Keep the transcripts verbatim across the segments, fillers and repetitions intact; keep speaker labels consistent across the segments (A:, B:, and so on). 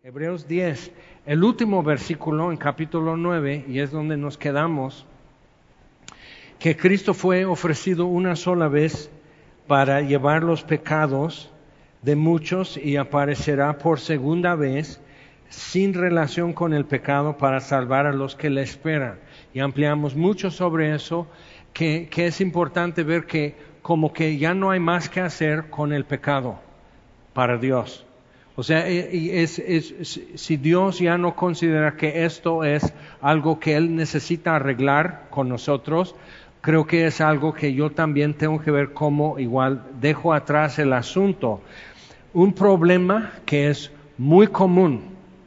A: Hebreos diez, el último versículo en capítulo nueve, y es donde nos quedamos, que Cristo fue ofrecido una sola vez para llevar los pecados de muchos y aparecerá por segunda vez sin relación con el pecado para salvar a los que le esperan. Y ampliamos mucho sobre eso, que, que es importante ver que como que ya no hay más que hacer con el pecado para Dios. O sea, es, es, es, si Dios ya no considera que esto es algo que Él necesita arreglar con nosotros, creo que es algo que yo también tengo que ver cómo igual dejo atrás el asunto. Un problema que es muy común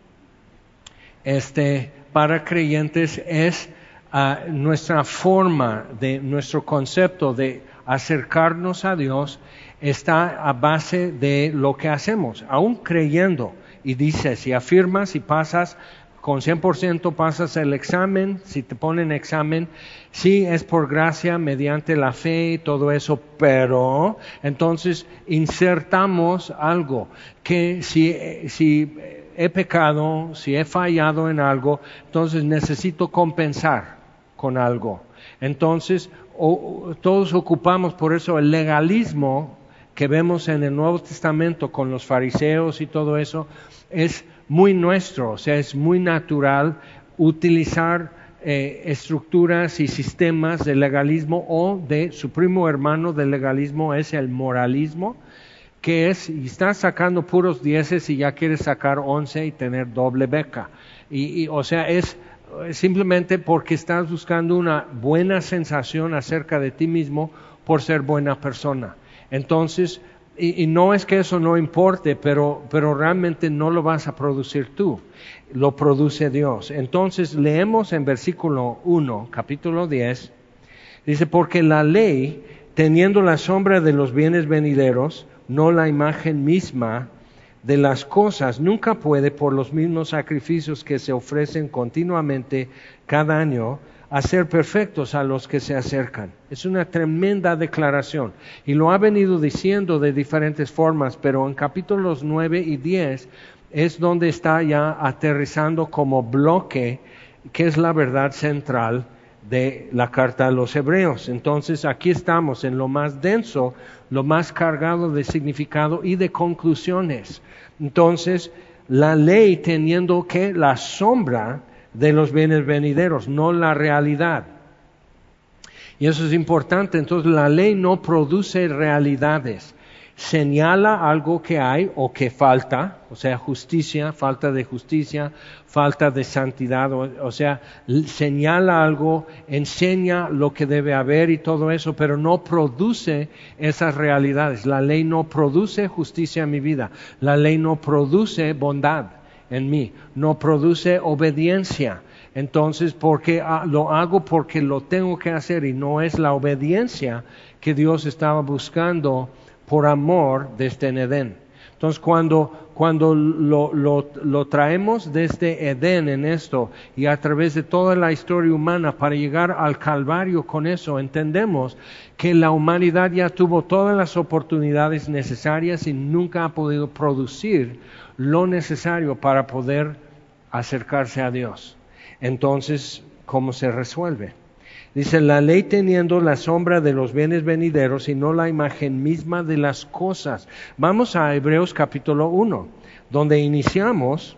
A: este, para creyentes es uh, nuestra forma, de nuestro concepto de acercarnos a Dios está a base de lo que hacemos, aún creyendo. Y dice, si afirmas y pasas con cien por ciento, pasas el examen, si te ponen examen, sí es por gracia, mediante la fe y todo eso, pero entonces insertamos algo, que si, si he pecado, si he fallado en algo, entonces necesito compensar con algo. Entonces, o, todos ocupamos por eso el legalismo que vemos en el Nuevo Testamento con los fariseos y todo eso, es muy nuestro, o sea, es muy natural utilizar eh, estructuras y sistemas de legalismo, o de su primo hermano del legalismo es el moralismo, que es, y estás sacando puros dieces y ya quieres sacar once y tener doble beca. Y, y o sea, es simplemente porque estás buscando una buena sensación acerca de ti mismo por ser buena persona. Entonces, y, y no es que eso no importe, pero, pero realmente no lo vas a producir tú, lo produce Dios. Entonces, leemos en versículo uno, capítulo diez, dice, porque la ley, teniendo la sombra de los bienes venideros, no la imagen misma de las cosas, nunca puede, por los mismos sacrificios que se ofrecen continuamente cada año, hacer perfectos a los que se acercan. Es una tremenda declaración y lo ha venido diciendo de diferentes formas, pero en capítulos nueve y diez es donde está ya aterrizando como bloque, que es la verdad central de la carta a los Hebreos. Entonces aquí estamos en lo más denso, lo más cargado de significado y de conclusiones. Entonces, la ley teniendo que la sombra de los bienes venideros, no la realidad. Y eso es importante. Entonces, la ley no produce realidades. Señala algo que hay o que falta, o sea, justicia, falta de justicia, falta de santidad, o, o sea, señala algo, enseña lo que debe haber y todo eso, pero no produce esas realidades. La ley no produce justicia en mi vida, la ley no produce bondad en mí, no produce obediencia. Entonces, porque lo hago porque lo tengo que hacer y no es la obediencia que Dios estaba buscando por amor desde Edén. Entonces, cuando, cuando lo, lo, lo traemos desde Edén en esto y a través de toda la historia humana para llegar al Calvario con eso, entendemos que la humanidad ya tuvo todas las oportunidades necesarias y nunca ha podido producir lo necesario para poder acercarse a Dios. Entonces, ¿cómo se resuelve? Dice, la ley teniendo la sombra de los bienes venideros y no la imagen misma de las cosas. Vamos a Hebreos capítulo uno, donde iniciamos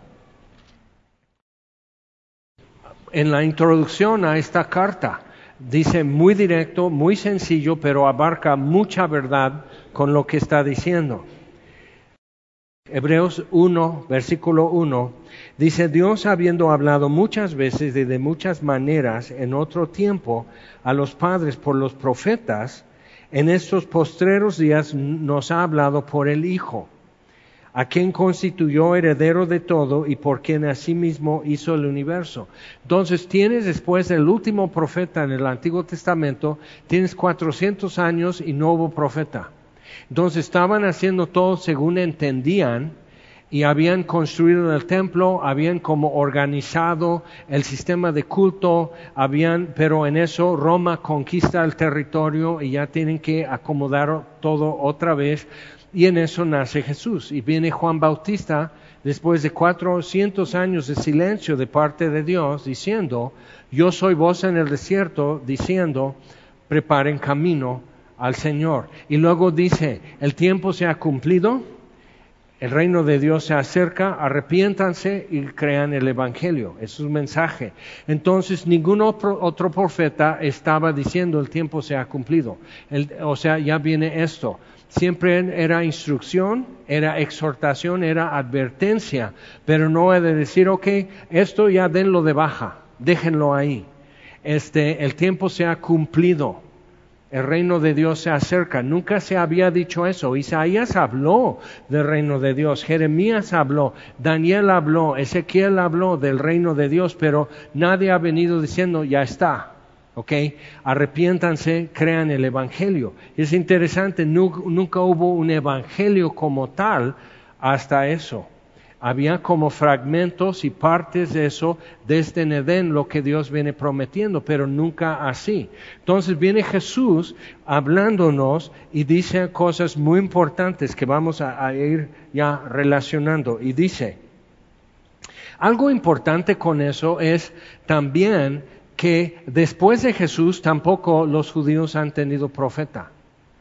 A: en la introducción a esta carta. Dice muy directo, muy sencillo, pero abarca mucha verdad con lo que está diciendo. Hebreos uno, versículo uno, dice, Dios habiendo hablado muchas veces y de muchas maneras en otro tiempo a los padres por los profetas, en estos postreros días nos ha hablado por el Hijo, a quien constituyó heredero de todo y por quien asimismo hizo el universo. Entonces tienes después del último profeta en el Antiguo Testamento, tienes cuatrocientos años y no hubo profeta. Entonces estaban haciendo todo según entendían y habían construido el templo, habían como organizado el sistema de culto, habían, pero en eso Roma conquista el territorio y ya tienen que acomodar todo otra vez, y en eso nace Jesús. Y viene Juan Bautista después de cuatrocientos años de silencio de parte de Dios, diciendo, yo soy voz en el desierto, diciendo, preparen camino al Señor. Y luego dice, el tiempo se ha cumplido, el reino de Dios se acerca, arrepiéntanse y crean el Evangelio. Es un mensaje. Entonces, ningún otro, otro profeta estaba diciendo el tiempo se ha cumplido. El, o sea, ya viene esto. Siempre era instrucción, era exhortación, era advertencia, pero no he de decir, ok, esto ya denlo de baja, déjenlo ahí. Este, el tiempo se ha cumplido. El reino de Dios se acerca. Nunca se había dicho eso. Isaías habló del reino de Dios. Jeremías habló. Daniel habló. Ezequiel habló del reino de Dios. Pero nadie ha venido diciendo, ya está. ¿Ok? Arrepiéntanse, crean el evangelio. Es interesante, nunca hubo un evangelio como tal hasta eso. Había como fragmentos y partes de eso desde en Edén, lo que Dios viene prometiendo, pero nunca así. Entonces viene Jesús hablándonos y dice cosas muy importantes que vamos a, a ir ya relacionando. Y dice, algo importante con eso es también que después de Jesús tampoco los judíos han tenido profeta.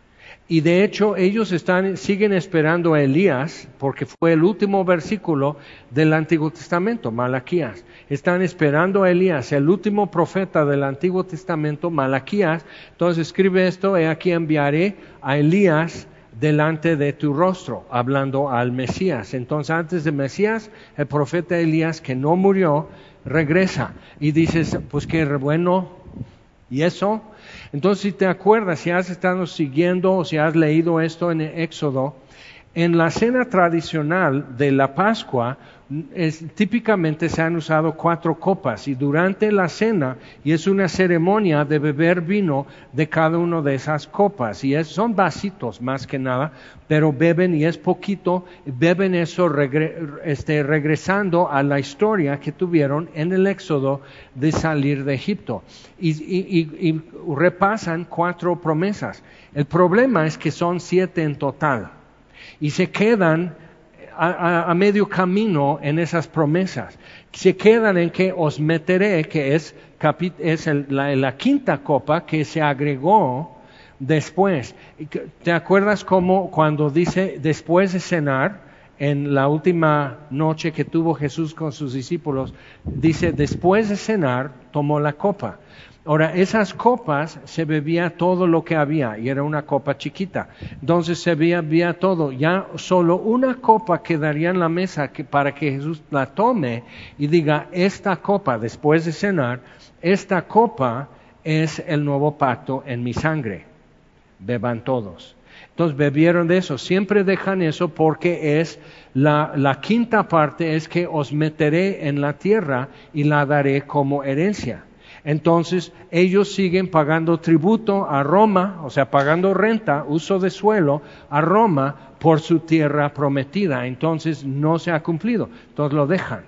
A: Y de hecho ellos están, siguen esperando a Elías, porque fue el último versículo del Antiguo Testamento, Malaquías. Están esperando a Elías, el último profeta del Antiguo Testamento, Malaquías. Entonces escribe esto, he aquí enviaré a Elías delante de tu rostro, hablando al Mesías. Entonces antes de Mesías, el profeta Elías, que no murió, regresa. Y dices, pues qué bueno, ¿y eso? Entonces, si te acuerdas, si has estado siguiendo o si has leído esto en el Éxodo, en la cena tradicional de la Pascua, es, típicamente se han usado cuatro copas y durante la cena, y es una ceremonia de beber vino de cada una de esas copas, y es, son vasitos más que nada, pero beben y es poquito, beben eso regre, este, regresando a la historia que tuvieron en el Éxodo de salir de Egipto, y, y, y, y repasan cuatro promesas. El problema es que son siete en total, y se quedan A, a, a medio camino en esas promesas. Se quedan en que os meteré, que es, capi, es el, la, la quinta copa que se agregó después. ¿Te acuerdas cómo cuando dice después de cenar, en la última noche que tuvo Jesús con sus discípulos, dice después de cenar tomó la copa? Ahora, esas copas se bebía todo lo que había y era una copa chiquita. Entonces se bebía todo. Ya solo una copa quedaría en la mesa que, para que Jesús la tome y diga, esta copa, después de cenar, esta copa es el nuevo pacto en mi sangre. Beban todos. Entonces bebieron de eso. Siempre dejan eso porque es la, la quinta parte es que os meteré en la tierra y la daré como herencia. Entonces ellos siguen pagando tributo a Roma, o sea, pagando renta, uso de suelo a Roma por su tierra prometida. Entonces no se ha cumplido, entonces lo dejan.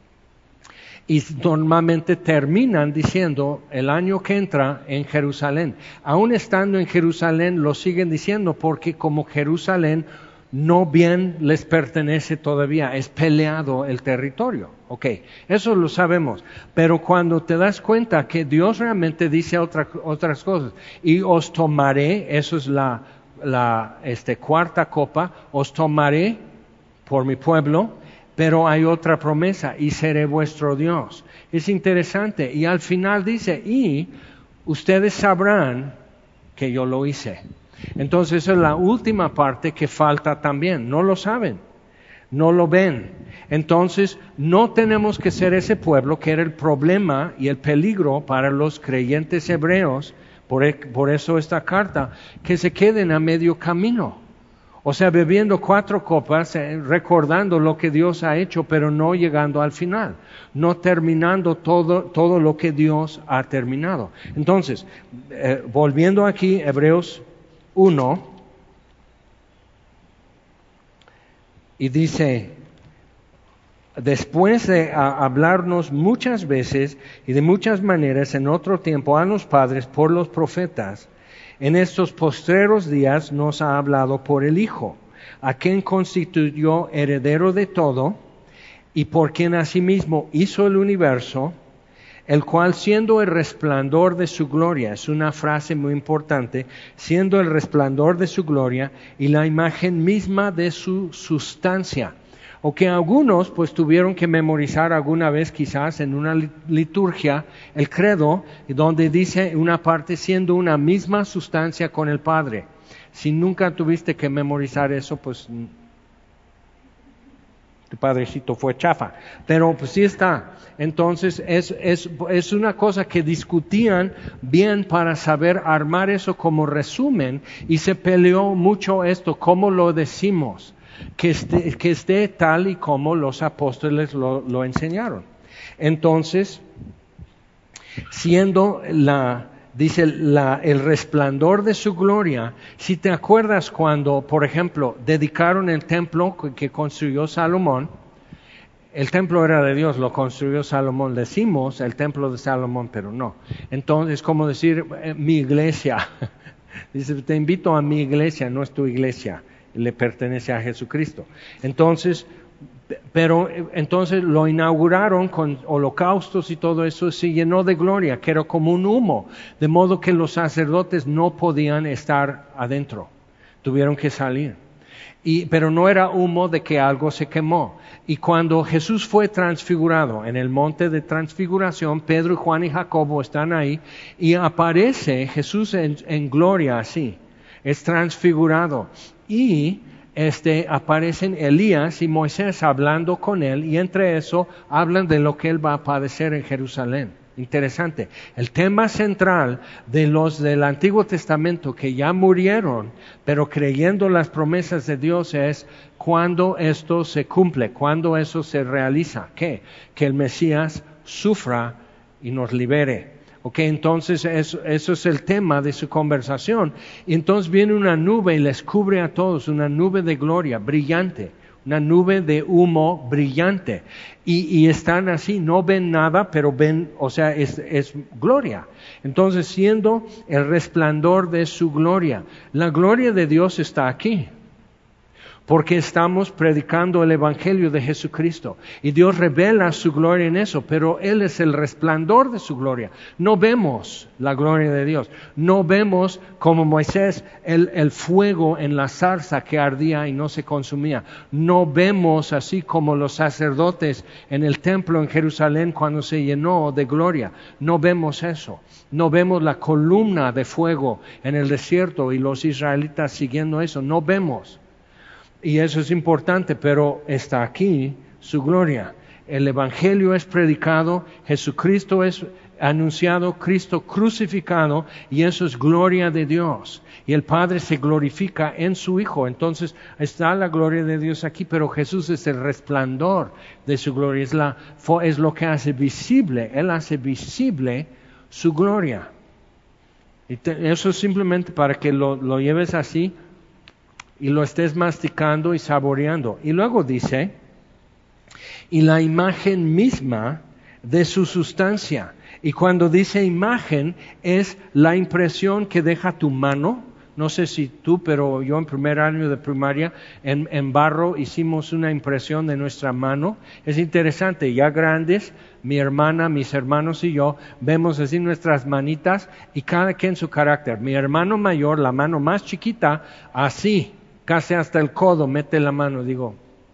A: Y normalmente terminan diciendo el año que entra en Jerusalén. Aún estando en Jerusalén lo siguen diciendo porque como Jerusalén no bien les pertenece todavía, es peleado el territorio. Ok, eso lo sabemos, pero cuando te das cuenta que Dios realmente dice otra, otras cosas, y os tomaré, eso es la, la este, cuarta copa, os tomaré por mi pueblo, pero hay otra promesa, y seré vuestro Dios. Es interesante, y al final dice, y ustedes sabrán que yo lo hice. Entonces esa es la última parte que falta también, no lo saben, no lo ven. Entonces no tenemos que ser ese pueblo que era el problema y el peligro para los creyentes hebreos, por, por eso esta carta, que se queden a medio camino. O sea, bebiendo cuatro copas, eh, recordando lo que Dios ha hecho, pero no llegando al final, no terminando todo, todo lo que Dios ha terminado. Entonces, eh, volviendo aquí, Hebreos uno, y dice, después de a, hablarnos muchas veces y de muchas maneras en otro tiempo a los padres por los profetas, en estos postreros días nos ha hablado por el Hijo, a quien constituyó heredero de todo y por quien asimismo hizo el universo, el cual siendo el resplandor de su gloria, es una frase muy importante, siendo el resplandor de su gloria y la imagen misma de su sustancia. O que algunos pues tuvieron que memorizar alguna vez quizás en una liturgia el credo, donde dice una parte siendo una misma sustancia con el Padre. Si nunca tuviste que memorizar eso, pues tu padrecito fue chafa, pero pues sí está. Entonces es, es, es una cosa que discutían bien para saber armar eso como resumen, y se peleó mucho esto, cómo lo decimos, que esté, que esté tal y como los apóstoles lo, lo enseñaron. Entonces, siendo la... Dice la, el resplandor de su gloria. Si te acuerdas cuando, por ejemplo, dedicaron el templo que construyó Salomón, el templo era de Dios, lo construyó Salomón. Decimos el templo de Salomón, pero no. Entonces, como decir, eh, mi iglesia. Dice, te invito a mi iglesia, no es tu iglesia, le pertenece a Jesucristo. Entonces, pero entonces lo inauguraron con holocaustos y todo eso, se llenó de gloria, que era como un humo, de modo que los sacerdotes no podían estar adentro, tuvieron que salir. Y, pero no era humo de que algo se quemó. Y cuando Jesús fue transfigurado en el monte de transfiguración, Pedro, Juan y Jacobo están ahí, y aparece Jesús en, en gloria así, es transfigurado. Y Este, aparecen Elías y Moisés hablando con él, y entre eso hablan de lo que él va a padecer en Jerusalén. Interesante. El tema central de los del Antiguo Testamento que ya murieron, pero creyendo las promesas de Dios, es cuando esto se cumple, cuando eso se realiza. ¿Qué? Que el Mesías sufra y nos libere. Ok, entonces eso, eso es el tema de su conversación. Y entonces viene una nube y les cubre a todos, una nube de gloria brillante, una nube de humo brillante. Y, y están así, no ven nada, pero ven, o sea, es, es gloria. Entonces, siendo el resplandor de su gloria, la gloria de Dios está aquí. Porque estamos predicando el Evangelio de Jesucristo. Y Dios revela su gloria en eso, pero Él es el resplandor de su gloria. No vemos la gloria de Dios. No vemos, como Moisés, el, el fuego en la zarza que ardía y no se consumía. No vemos así como los sacerdotes en el templo en Jerusalén cuando se llenó de gloria. No vemos eso. No vemos la columna de fuego en el desierto y los israelitas siguiendo eso. No vemos. Y eso es importante, pero está aquí su gloria. El Evangelio es predicado, Jesucristo es anunciado, Cristo crucificado, y eso es gloria de Dios. Y el Padre se glorifica en su Hijo. Entonces está la gloria de Dios aquí, pero Jesús es el resplandor de su gloria. Es, la, es lo que hace visible, Él hace visible su gloria. Y te, eso es simplemente para que lo, lo lleves así y lo estés masticando y saboreando. Y luego dice, y la imagen misma de su sustancia. Y cuando dice imagen, es la impresión que deja tu mano. No sé si tú, pero yo en primer año de primaria, en, en barro, hicimos una impresión de nuestra mano. Es interesante, ya grandes, mi hermana, mis hermanos y yo, vemos así nuestras manitas y cada quien su carácter. Mi hermano mayor, la mano más chiquita, así, casi hasta el codo, mete la mano, digo,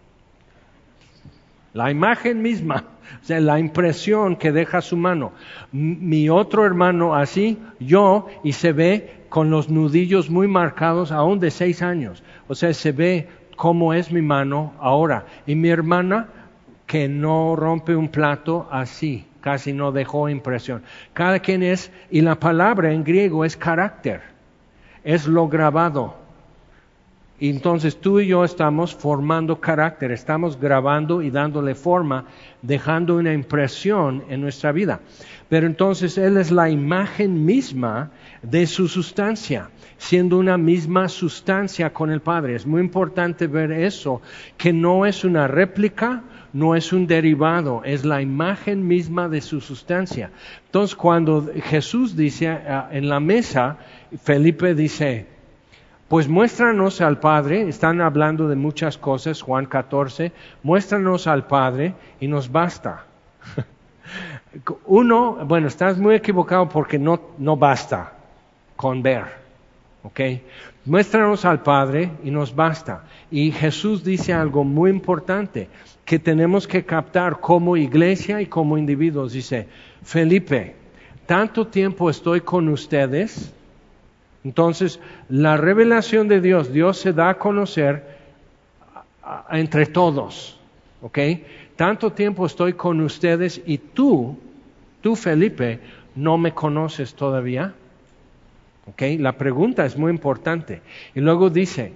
A: la imagen misma, o sea, la impresión que deja su mano. M- mi otro hermano así, yo, y se ve con los nudillos muy marcados, aún de seis años. O sea, se ve cómo es mi mano ahora. Y mi hermana, que no rompe un plato así, casi no dejó impresión. Cada quien es, y la palabra en griego es carácter, es lo grabado. Y entonces tú y yo estamos formando carácter, estamos grabando y dándole forma, dejando una impresión en nuestra vida. Pero entonces Él es la imagen misma de su sustancia, siendo una misma sustancia con el Padre. Es muy importante ver eso, que no es una réplica, no es un derivado, es la imagen misma de su sustancia. Entonces cuando Jesús dice uh, en la mesa, Felipe dice, Pues muéstranos al Padre, están hablando de muchas cosas, Juan catorce, muéstranos al Padre y nos basta. Uno, bueno, estás muy equivocado porque no, no basta con ver, ¿ok? Muéstranos al Padre y nos basta. Y Jesús dice algo muy importante que tenemos que captar como iglesia y como individuos. Dice, Felipe, tanto tiempo estoy con ustedes. Entonces, la revelación de Dios, Dios se da a conocer a, a, entre todos, ¿ok? Tanto tiempo estoy con ustedes y tú, tú Felipe, no me conoces todavía, ¿ok? La pregunta es muy importante. Y luego dice,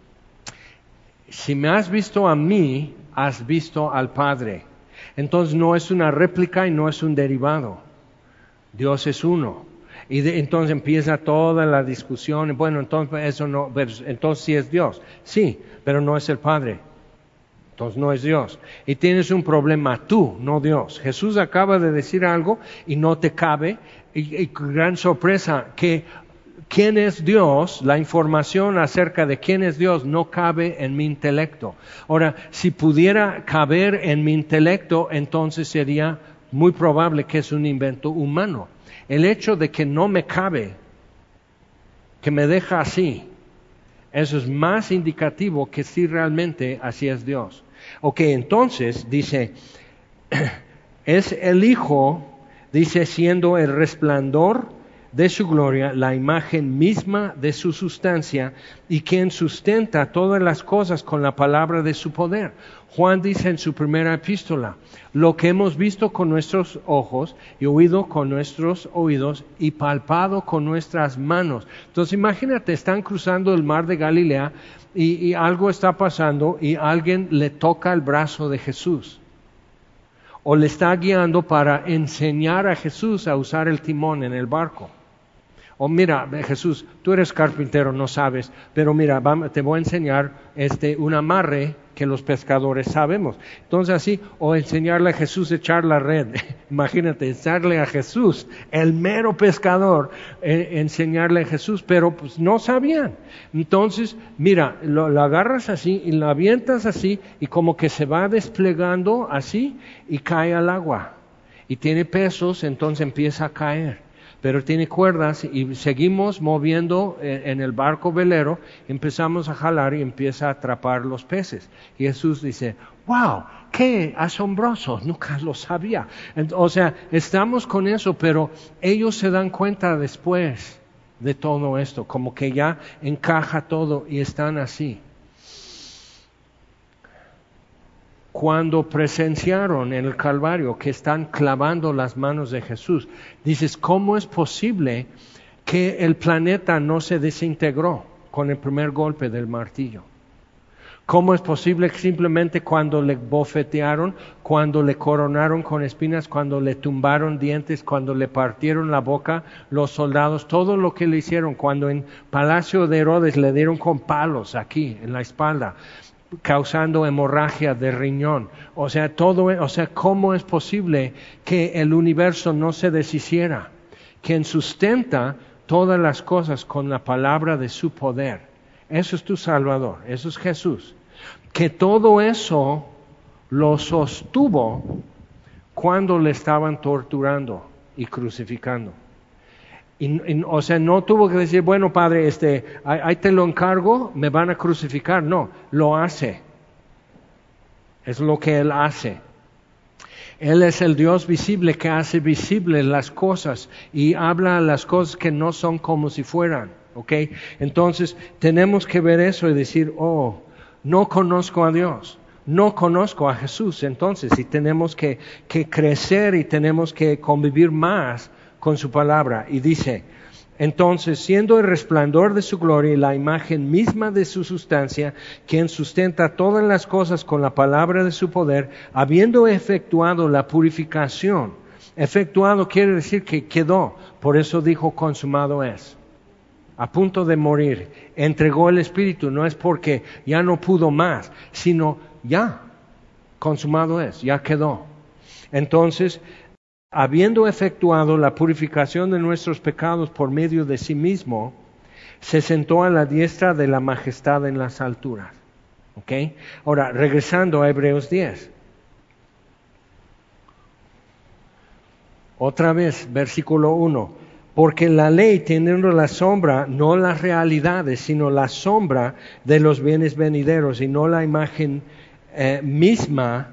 A: si me has visto a mí, has visto al Padre. Entonces no es una réplica y no es un derivado. Dios es uno. Y de, entonces empieza toda la discusión. Bueno, entonces eso no, entonces sí es Dios. Sí, pero no es el Padre. Entonces no es Dios. Y tienes un problema tú, no Dios. Jesús acaba de decir algo y no te cabe. Y, y gran sorpresa que quién es Dios, la información acerca de quién es Dios no cabe en mi intelecto. Ahora, si pudiera caber en mi intelecto, entonces sería muy probable que es un invento humano. El hecho de que no me cabe, que me deja así, eso es más indicativo que si realmente así es Dios. Ok, entonces dice, es el Hijo, dice, siendo el resplandor de su gloria, la imagen misma de su sustancia, y quien sustenta todas las cosas con la palabra de su poder. Juan dice en su primera epístola, lo que hemos visto con nuestros ojos y oído con nuestros oídos y palpado con nuestras manos. Entonces imagínate, están cruzando el mar de Galilea y, y algo está pasando y alguien le toca el brazo de Jesús. O le está guiando para enseñar a Jesús a usar el timón en el barco. O mira, Jesús, tú eres carpintero, no sabes, pero mira, vamos, te voy a enseñar este, un amarre que los pescadores sabemos. Entonces así, o enseñarle a Jesús a echar la red. Imagínate, enseñarle a Jesús, el mero pescador, eh, enseñarle a Jesús, pero pues no sabían. Entonces, mira, lo, lo agarras así y lo avientas así y como que se va desplegando así y cae al agua. Y tiene pesos, entonces empieza a caer. Pero tiene cuerdas y seguimos moviendo en el barco velero, empezamos a jalar y empieza a atrapar los peces. Y Jesús dice, wow, qué asombroso, nunca lo sabía. O sea, estamos con eso, pero ellos se dan cuenta después de todo esto, como que ya encaja todo y están así. Cuando presenciaron en el Calvario que están clavando las manos de Jesús, dices, ¿cómo es posible que el planeta no se desintegró con el primer golpe del martillo? ¿Cómo es posible que simplemente cuando le bofetearon, cuando le coronaron con espinas, cuando le tumbaron dientes, cuando le partieron la boca los soldados, todo lo que le hicieron, cuando en Palacio de Herodes le dieron con palos aquí en la espalda, causando hemorragia de riñón, o sea, todo, o sea, ¿cómo es posible que el universo no se deshiciera? Quien sustenta todas las cosas con la palabra de su poder. Eso es tu Salvador, eso es Jesús. Que todo eso lo sostuvo cuando le estaban torturando y crucificando. Y, y, o sea, no tuvo que decir, bueno, Padre, este, ahí, ahí te lo encargo, me van a crucificar. No, lo hace. Es lo que Él hace. Él es el Dios visible que hace visibles las cosas y habla las cosas que no son como si fueran. ¿Ok? Entonces, tenemos que ver eso y decir, oh, no conozco a Dios. No conozco a Jesús. Entonces, y tenemos que, que crecer y tenemos que convivir más con su palabra. Y dice, entonces, siendo el resplandor de su gloria y la imagen misma de su sustancia, quien sustenta todas las cosas con la palabra de su poder, habiendo efectuado la purificación. Efectuado quiere decir que quedó, por eso dijo consumado es. A punto de morir, entregó el Espíritu, no es porque ya no pudo más, sino ya, consumado es, ya quedó. Entonces, habiendo efectuado la purificación de nuestros pecados por medio de sí mismo, Se sentó a la diestra de la majestad en las alturas. ¿Okay? Ahora, regresando a Hebreos diez. Otra vez, versículo uno. Porque la ley, teniendo la sombra, no las realidades, sino la sombra de los bienes venideros y no la imagen eh, misma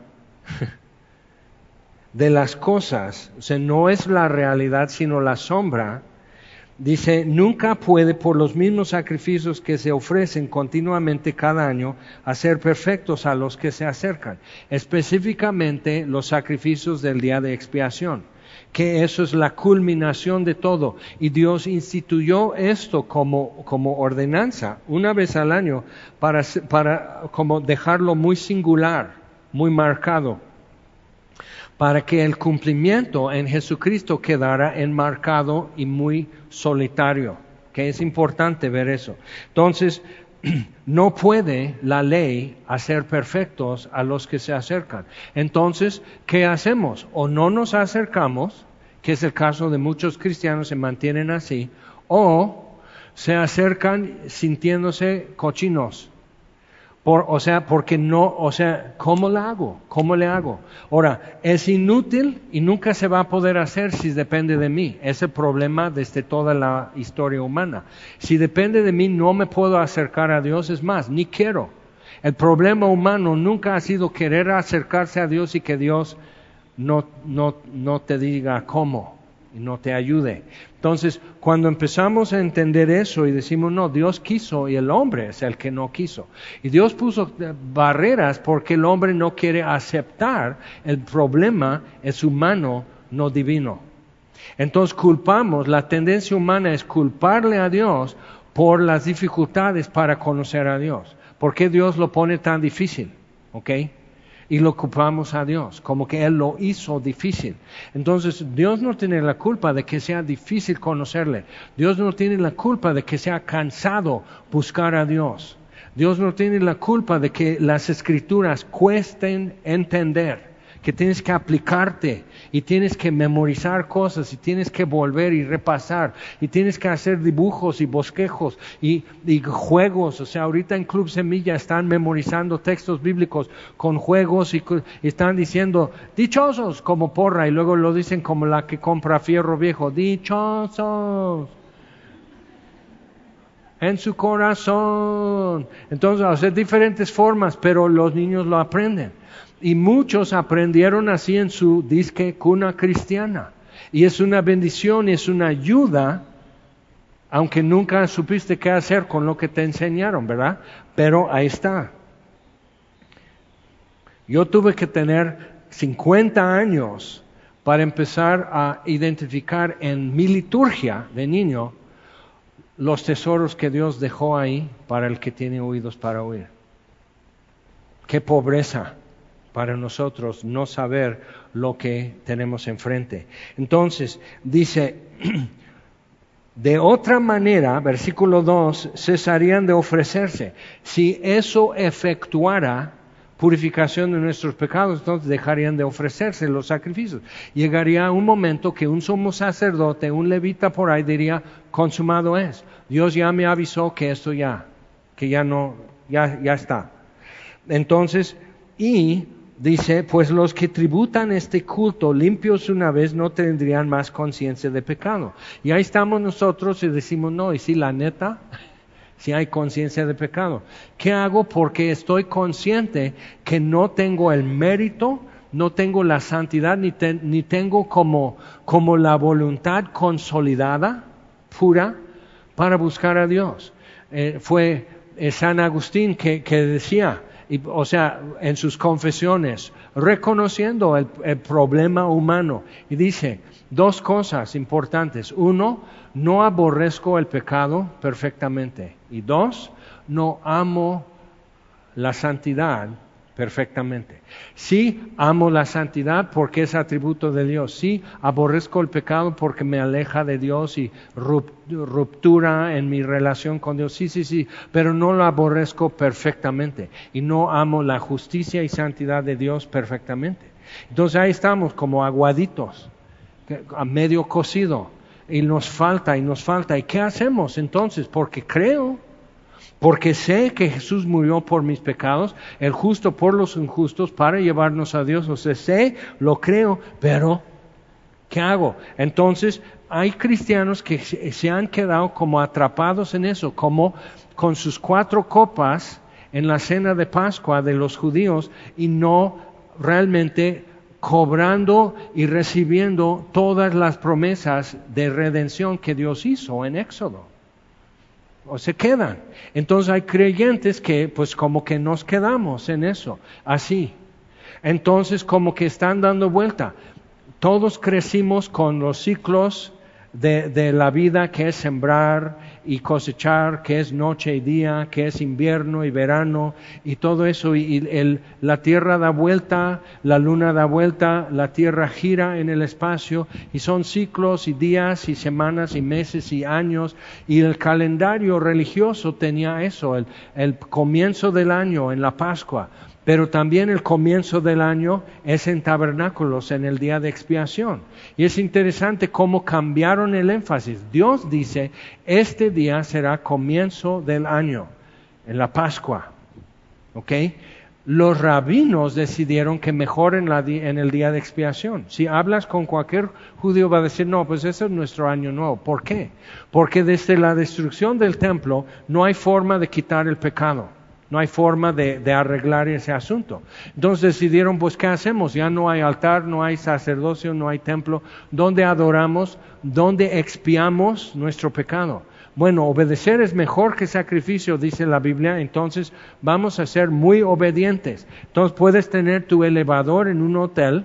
A: de las cosas, o sea, no es la realidad, sino la sombra. Dice, nunca puede por los mismos sacrificios que se ofrecen continuamente cada año hacer perfectos a los que se acercan, específicamente los sacrificios del día de expiación, que eso es la culminación de todo. Y Dios instituyó esto como, como ordenanza una vez al año para, para como dejarlo muy singular, muy marcado, para que el cumplimiento en Jesucristo quedara enmarcado y muy solitario, que es importante ver eso. Entonces, no puede la ley hacer perfectos a los que se acercan. Entonces, ¿qué hacemos? O no nos acercamos, que es el caso de muchos cristianos, se mantienen así, o se acercan sintiéndose cochinos. Por, o sea, porque no, o sea, ¿cómo le hago? ¿Cómo le hago? Ahora, es inútil y nunca se va a poder hacer si depende de mí. Es el problema desde toda la historia humana. Si depende de mí, no me puedo acercar a Dios, es más, ni quiero. El problema humano nunca ha sido querer acercarse a Dios y que Dios no, no, no te diga cómo y no te ayude. Entonces, cuando empezamos a entender eso y decimos, no, Dios quiso y el hombre es el que no quiso. Y Dios puso barreras porque el hombre no quiere aceptar el problema es humano, no divino. Entonces culpamos, la tendencia humana es culparle a Dios por las dificultades para conocer a Dios. ¿Por qué Dios lo pone tan difícil? ¿Ok? Y lo culpamos a Dios, como que Él lo hizo difícil. Entonces, Dios no tiene la culpa de que sea difícil conocerle. Dios no tiene la culpa de que sea cansado buscar a Dios. Dios no tiene la culpa de que las Escrituras cuesten entender, que tienes que aplicarte y tienes que memorizar cosas y tienes que volver y repasar y tienes que hacer dibujos y bosquejos y, y juegos. O sea, ahorita en Club Semilla están memorizando textos bíblicos con juegos y, y están diciendo dichosos como porra y luego lo dicen como la que compra fierro viejo, dichosos en su corazón. Entonces, o sea, diferentes formas, pero los niños lo aprenden. Y muchos aprendieron así en su disque cuna cristiana. Y es una bendición, es una ayuda, aunque nunca supiste qué hacer con lo que te enseñaron, ¿verdad? Pero ahí está. Yo tuve que tener cincuenta años para empezar a identificar en mi liturgia de niño los tesoros que Dios dejó ahí para el que tiene oídos para oír. Qué pobreza para nosotros no saber lo que tenemos enfrente. Entonces, dice, de otra manera, versículo dos, cesarían de ofrecerse. Si eso efectuara purificación de nuestros pecados, entonces dejarían de ofrecerse los sacrificios. Llegaría un momento que un sumo sacerdote, un levita por ahí diría, consumado es. Dios ya me avisó que esto ya, que ya no, ya, ya está. Entonces, y dice, pues los que tributan este culto limpios una vez no tendrían más conciencia de pecado. Y ahí estamos nosotros y decimos, no, y si la neta, si hay conciencia de pecado. ¿Qué hago? Porque estoy consciente que no tengo el mérito, no tengo la santidad, ni, te, ni tengo como, como la voluntad consolidada, pura, para buscar a Dios. Eh, fue eh, San Agustín que, que decía, y, o sea, en sus confesiones, reconociendo el, el problema humano, y dice dos cosas importantes. Uno, no aborrezco el pecado perfectamente. Y dos, no amo la santidad perfectamente. Sí, amo la santidad porque es atributo de Dios. Sí, aborrezco el pecado porque me aleja de Dios y ruptura en mi relación con Dios. Sí, sí, sí, pero no lo aborrezco perfectamente. Y no amo la justicia y santidad de Dios perfectamente. Entonces ahí estamos como aguaditos, a medio cocido. y nos falta y nos falta. ¿Y qué hacemos entonces? Porque creo, porque sé que Jesús murió por mis pecados, el justo por los injustos, para llevarnos a Dios. O sea, sé, lo creo, pero ¿qué hago? Entonces, hay cristianos que se han quedado como atrapados en eso, como con sus cuatro copas en la cena de Pascua de los judíos y no realmente cobrando y recibiendo todas las promesas de redención que Dios hizo en Éxodo. O se quedan. Entonces hay creyentes que pues como que nos quedamos en eso, así. Entonces como que están dando vuelta. Todos crecimos con los ciclos de, de la vida, que es sembrar y cosechar, que es noche y día, que es invierno y verano y todo eso. Y, y el, la tierra da vuelta, la luna da vuelta, la tierra gira en el espacio y son ciclos y días y semanas y meses y años. Y el calendario religioso tenía eso, el, el comienzo del año en la Pascua. Pero también el comienzo del año es en tabernáculos, en el día de expiación. Y es interesante cómo cambiaron el énfasis. Dios dice, este día será comienzo del año, en la Pascua. ¿Ok? Los rabinos decidieron que mejor en, la, en el día de expiación. Si hablas con cualquier judío va a decir, no, pues ese es nuestro año nuevo. ¿Por qué? Porque desde la destrucción del templo no hay forma de quitar el pecado. No hay forma de, de arreglar ese asunto. Entonces decidieron, pues, ¿qué hacemos? Ya no hay altar, no hay sacerdocio, no hay templo. ¿Dónde adoramos? ¿Dónde expiamos nuestro pecado? Bueno, obedecer es mejor que sacrificio, dice la Biblia. Entonces vamos a ser muy obedientes. Entonces puedes tener tu elevador en un hotel,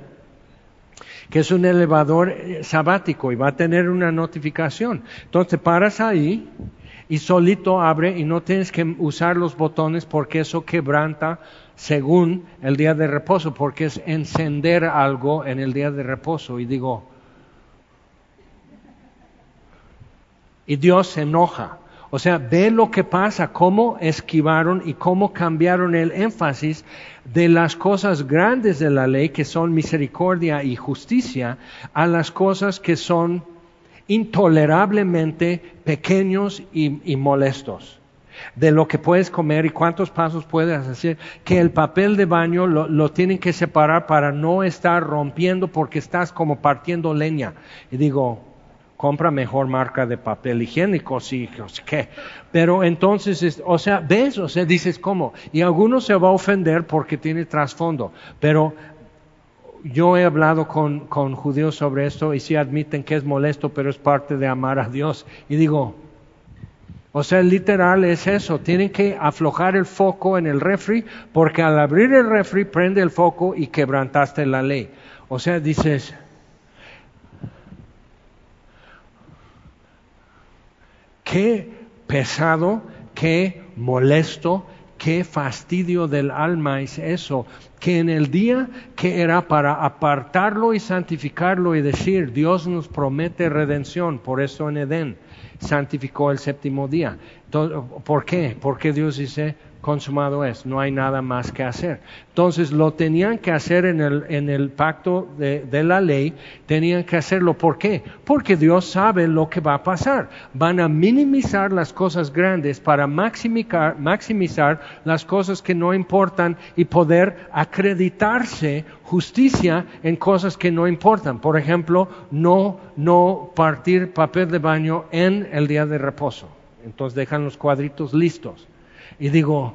A: que es un elevador sabático, y va a tener una notificación. Entonces te paras ahí y solito abre y no tienes que usar los botones porque eso quebranta según el día de reposo, porque es encender algo en el día de reposo. Y digo, y Dios se enoja. O sea, ve lo que pasa, cómo esquivaron y cómo cambiaron el énfasis de las cosas grandes de la ley, que son misericordia y justicia, a las cosas que son intolerablemente pequeños y, y molestos, de lo que puedes comer y cuántos pasos puedes hacer, que el papel de baño lo, lo tienen que separar para no estar rompiendo porque estás como partiendo leña. Y digo, compra mejor marca de papel higiénico, sí, ¿qué? Pero entonces, o sea, ves, o sea, dices, ¿cómo? Y algunos se va a ofender porque tiene trasfondo, pero yo he hablado con, con judíos sobre esto y sí admiten que es molesto, pero es parte de amar a Dios. Y digo, o sea, literal es eso, tienen que aflojar el foco en el refri, porque al abrir el refri prende el foco y quebrantaste la ley. O sea, dices, qué pesado, qué molesto, qué fastidio del alma es eso, que en el día que era para apartarlo y santificarlo y decir, Dios nos promete redención, por eso en Edén santificó el séptimo día. ¿Por qué? Porque Dios dice, consumado es, no hay nada más que hacer. Entonces lo tenían que hacer en el, en el pacto de, de la ley, tenían que hacerlo. ¿Por qué? Porque Dios sabe lo que va a pasar. Van a minimizar las cosas grandes para maximizar, maximizar las cosas que no importan y poder acreditarse justicia en cosas que no importan. Por ejemplo, no, no partir papel de baño en el día de reposo. Entonces dejan los cuadritos listos. Y digo,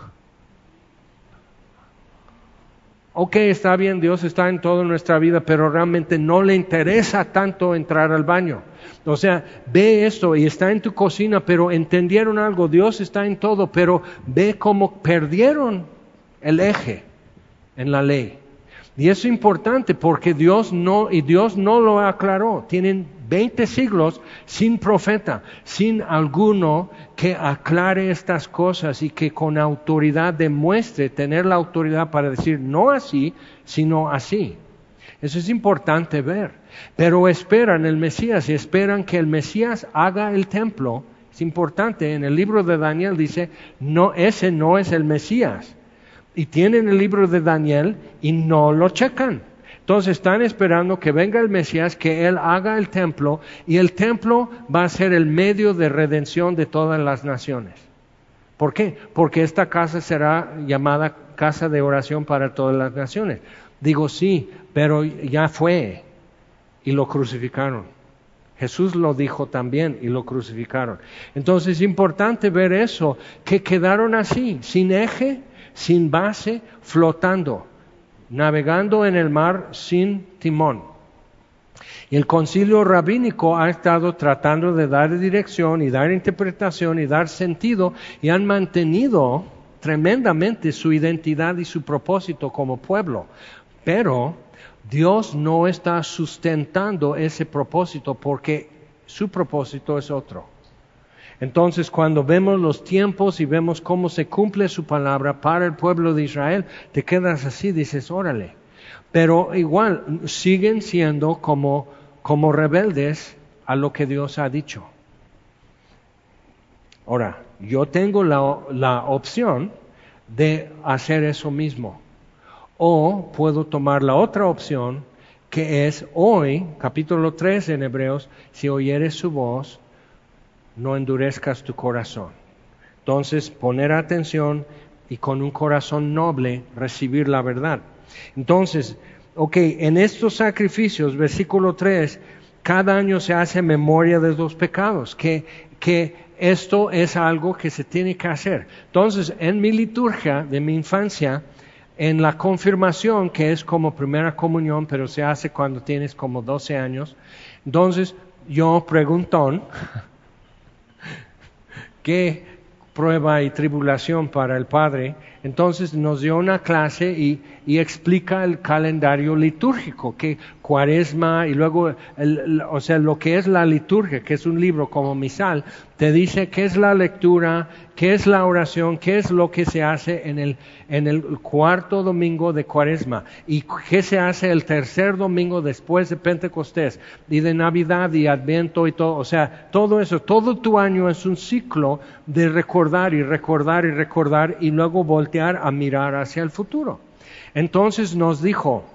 A: ok, está bien, Dios está en toda nuestra vida, pero realmente no le interesa tanto entrar al baño. O sea, ve esto y está en tu cocina, pero entendieron algo, Dios está en todo, pero ve cómo perdieron el eje en la ley. Y eso es importante porque Dios no, y Dios no lo aclaró. Tienen veinte siglos sin profeta, sin alguno que aclare estas cosas y que con autoridad demuestre tener la autoridad para decir no así, sino así. Eso es importante ver. Pero esperan el Mesías y esperan que el Mesías haga el templo. Es importante, en el libro de Daniel dice, no, ese no es el Mesías. Y tienen el libro de Daniel y no lo checan. Entonces están esperando que venga el Mesías, que Él haga el templo, y el templo va a ser el medio de redención de todas las naciones. ¿Por qué? Porque esta casa será llamada casa de oración para todas las naciones. Digo, sí, pero ya fue, y lo crucificaron. Jesús lo dijo también y lo crucificaron. Entonces es importante ver eso, que quedaron así, sin eje, sin base, flotando, navegando en el mar sin timón. Y el concilio rabínico ha estado tratando de dar dirección y dar interpretación y dar sentido, y han mantenido tremendamente su identidad y su propósito como pueblo. Pero Dios no está sustentando ese propósito porque su propósito es otro. Entonces, cuando vemos los tiempos y vemos cómo se cumple su palabra para el pueblo de Israel, te quedas así, dices, órale. Pero igual, siguen siendo como, como rebeldes a lo que Dios ha dicho. Ahora, yo tengo la, la opción de hacer eso mismo. O puedo tomar la otra opción, que es hoy, capítulo tres en Hebreos, si oyeres su voz, no endurezcas tu corazón. Entonces, poner atención y con un corazón noble recibir la verdad. Entonces, ok, en estos sacrificios, versículo tres, cada año se hace memoria de los pecados, que, que esto es algo que se tiene que hacer. Entonces, en mi liturgia de mi infancia, en la confirmación, que es como primera comunión, pero se hace cuando tienes como doce años, entonces yo preguntón, ¿qué prueba y tribulación para el Padre? Entonces nos dio una clase y, y explica el calendario litúrgico, que cuaresma y luego, el, el, o sea, lo que es la liturgia, que es un libro como misal, te dice qué es la lectura, qué es la oración, qué es lo que se hace en el, en el cuarto domingo de cuaresma y qué se hace el tercer domingo después de Pentecostés y de Navidad y Adviento y todo. O sea, todo eso, todo tu año es un ciclo de recordar y recordar y recordar y luego voltear a mirar hacia el futuro. Entonces nos dijo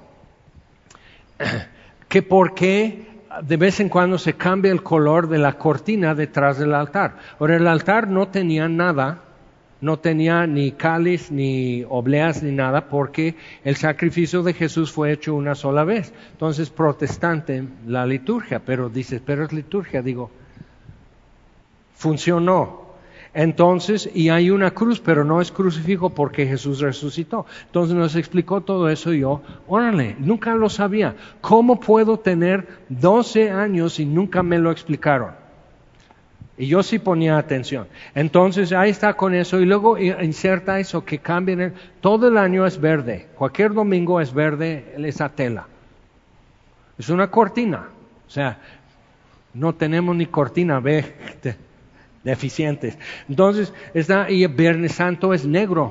A: que por qué de vez en cuando se cambia el color de la cortina detrás del altar. Ahora, el altar no tenía nada, no tenía ni cáliz, ni obleas, ni nada, porque el sacrificio de Jesús fue hecho una sola vez. Entonces, protestante la liturgia, pero dices, pero es liturgia, digo, funcionó. Entonces, y hay una cruz, pero no es crucifijo porque Jesús resucitó. Entonces nos explicó todo eso y yo, órale, nunca lo sabía. ¿Cómo puedo tener doce años y nunca me lo explicaron? Y yo sí ponía atención. Entonces ahí está con eso y luego inserta eso que cambien. El, todo el año es verde. Cualquier domingo es verde esa tela. Es una cortina. O sea, no tenemos ni cortina, ve. Deficientes. Entonces, está, y el Viernes Santo es negro.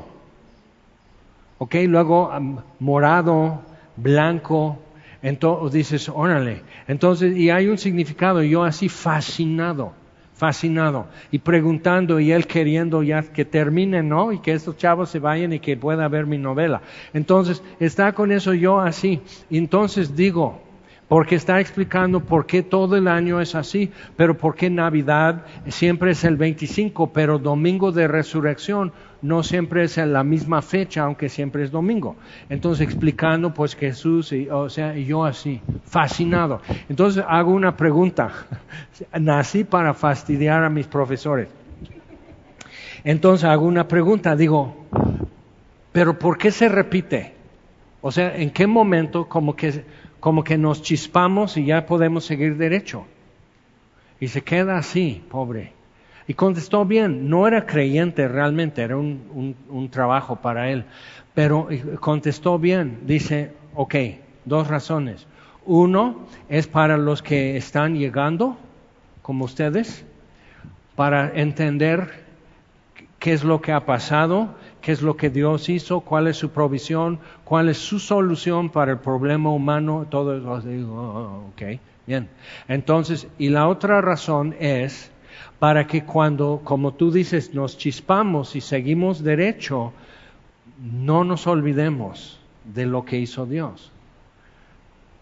A: Ok, luego um, morado, blanco. Entonces dices, órale. Entonces, y hay un significado, yo así fascinado, fascinado. Y preguntando, y él queriendo ya que termine, ¿no? Y que estos chavos se vayan y que pueda ver mi novela. Entonces, está con eso yo así. Y entonces digo, porque está explicando por qué todo el año es así, pero por qué Navidad siempre es el veinticinco, pero Domingo de Resurrección no siempre es en la misma fecha, aunque siempre es domingo. Entonces explicando pues que Jesús, y, o sea, y yo así, fascinado. Entonces hago una pregunta, nací para fastidiar a mis profesores. Entonces hago una pregunta, digo, ¿pero por qué se repite? O sea, ¿en qué momento como que... como que nos chispamos y ya podemos seguir derecho? Y se queda así, pobre. Y contestó bien, no era creyente realmente, era un, un, un trabajo para él, pero contestó bien, dice, ok, dos razones. Uno es para los que están llegando, como ustedes, para entender qué es lo que ha pasado, qué es lo que Dios hizo, cuál es su provisión, cuál es su solución para el problema humano, todo eso. Digo, oh, ok, bien. Entonces, y la otra razón es para que cuando, como tú dices, nos chispamos y seguimos derecho, no nos olvidemos de lo que hizo Dios.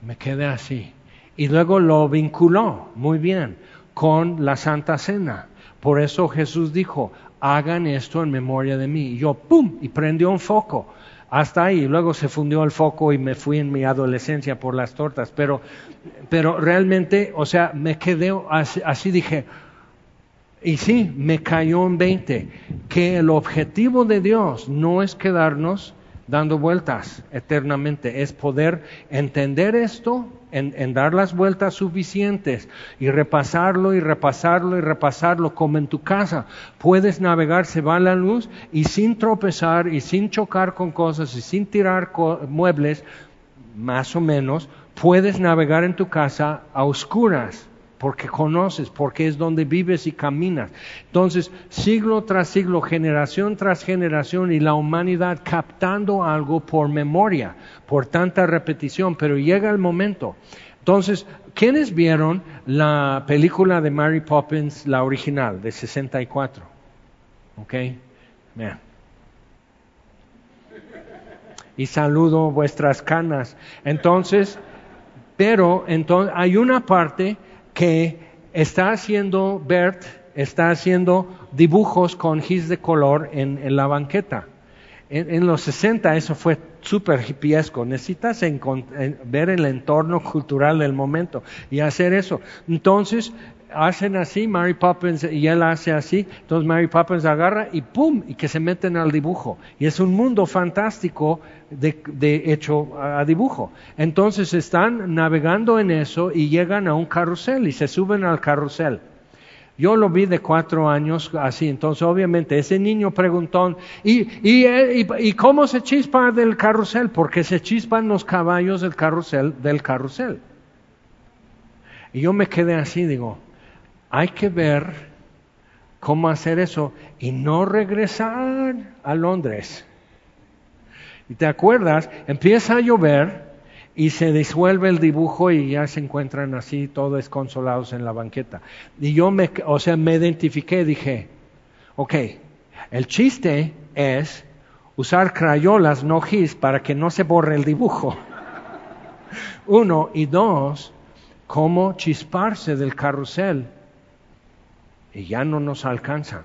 A: Me quedé así. Y luego lo vinculó muy bien con la Santa Cena. Por eso Jesús dijo, hagan esto en memoria de mí. Y yo, ¡pum!, y prendió un foco. Hasta ahí, luego se fundió el foco y me fui en mi adolescencia por las tortas. Pero, pero realmente, o sea, me quedé así, así dije, y sí, me cayó en veinte, que el objetivo de Dios no es quedarnos dando vueltas eternamente, es poder entender esto, en, en dar las vueltas suficientes y repasarlo y repasarlo y repasarlo, como en tu casa puedes navegar, se va la luz y sin tropezar y sin chocar con cosas y sin tirar co- muebles, más o menos, puedes navegar en tu casa a oscuras, porque conoces, porque es donde vives y caminas. Entonces, siglo tras siglo, generación tras generación, y la humanidad captando algo por memoria, por tanta repetición, pero llega el momento. Entonces, ¿quiénes vieron la película de Mary Poppins, la original, de sesenta y cuatro? ¿Ok? Bien. Y saludo vuestras canas. Entonces, pero entonces hay una parte que está haciendo Bert, está haciendo dibujos con gis de color en, en la banqueta. En, en los sesenta eso fue súper hippiesco. Necesitas encont- en, ver el entorno cultural del momento y hacer eso. Entonces hacen así, Mary Poppins, y él hace así, entonces Mary Poppins agarra y ¡pum!, y que se meten al dibujo. Y es un mundo fantástico de, de hecho a dibujo. Entonces están navegando en eso y llegan a un carrusel y se suben al carrusel. Yo lo vi de cuatro años así, entonces obviamente ese niño preguntó, ¿y, y, y, y cómo se chispa del carrusel? Porque se chispan los caballos del carrusel, del carrusel. Y yo me quedé así, digo, hay que ver cómo hacer eso y no regresar a Londres. Y te acuerdas, empieza a llover y se disuelve el dibujo y ya se encuentran así todos desconsolados en la banqueta. Y yo me, o sea, me identifiqué, dije, ok, el chiste es usar crayolas, no gis, para que no se borre el dibujo. Uno, y dos, cómo chisparse del carrusel y ya no nos alcanza.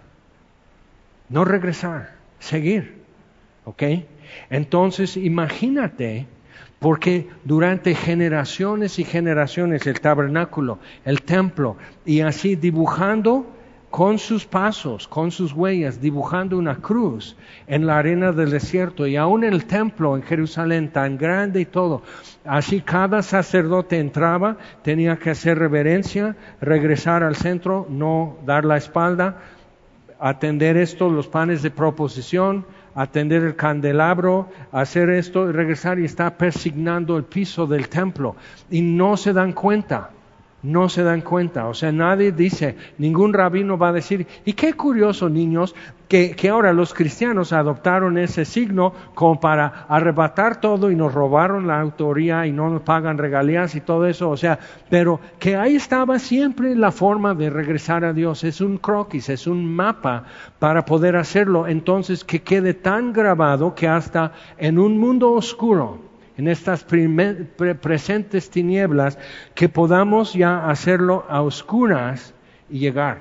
A: No regresar, seguir, ¿ok? Entonces imagínate, porque durante generaciones y generaciones el tabernáculo, el templo, y así dibujando con sus pasos, con sus huellas, dibujando una cruz en la arena del desierto, y aún en el templo en Jerusalén tan grande y todo, así cada sacerdote entraba, tenía que hacer reverencia, regresar al centro, no dar la espalda, atender esto, los panes de proposición, atender el candelabro, hacer esto y regresar, y está persignando el piso del templo y no se dan cuenta. No se dan cuenta, o sea, nadie dice, ningún rabino va a decir, y qué curioso, niños, que, que ahora los cristianos adoptaron ese signo como para arrebatar todo y nos robaron la autoría y no nos pagan regalías y todo eso, o sea, pero que ahí estaba siempre la forma de regresar a Dios, es un croquis, es un mapa para poder hacerlo, entonces que quede tan grabado que hasta en un mundo oscuro, en estas primer, pre, presentes tinieblas, que podamos ya hacerlo a oscuras y llegar.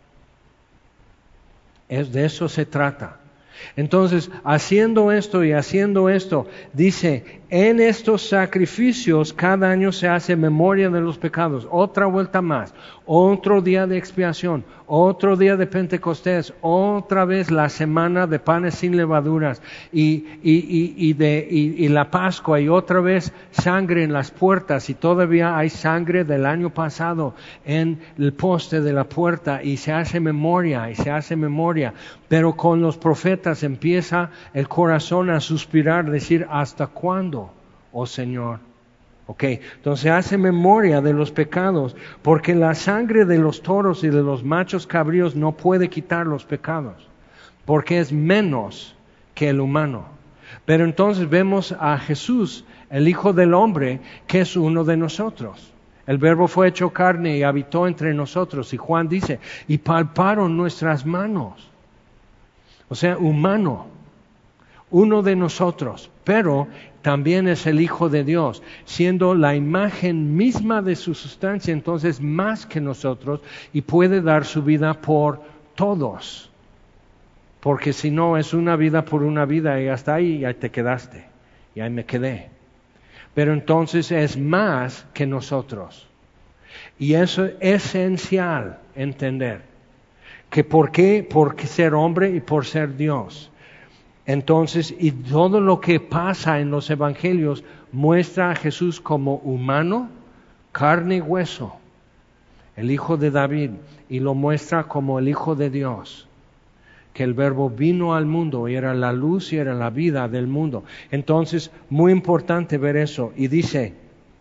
A: Es, de eso se trata. Entonces, haciendo esto y haciendo esto, dice, en estos sacrificios cada año se hace memoria de los pecados. Otra vuelta más, otro día de expiación, otro día de Pentecostés, otra vez la semana de panes sin levaduras y, y, y, y, de, y, y la Pascua, y otra vez sangre en las puertas, y todavía hay sangre del año pasado en el poste de la puerta, y se hace memoria, y se hace memoria, pero con los profetas empieza el corazón a suspirar, decir, ¿hasta cuándo, oh Señor? Ok, entonces hace memoria de los pecados, porque la sangre de los toros y de los machos cabríos no puede quitar los pecados, porque es menos que el humano. Pero entonces vemos a Jesús, el Hijo del Hombre, que es uno de nosotros. El Verbo fue hecho carne y habitó entre nosotros, y Juan dice, y palparon nuestras manos. O sea, humano, uno de nosotros, pero también es el Hijo de Dios, siendo la imagen misma de su sustancia, entonces más que nosotros, y puede dar su vida por todos. Porque si no, es una vida por una vida y hasta ahí ya te quedaste, y ahí me quedé. Pero entonces es más que nosotros. Y eso es esencial entender. Que por qué, por ser hombre y por ser Dios. Entonces, y todo lo que pasa en los evangelios muestra a Jesús como humano, carne y hueso, el Hijo de David, y lo muestra como el Hijo de Dios. Que el Verbo vino al mundo y era la luz y era la vida del mundo. Entonces, muy importante ver eso. Y dice,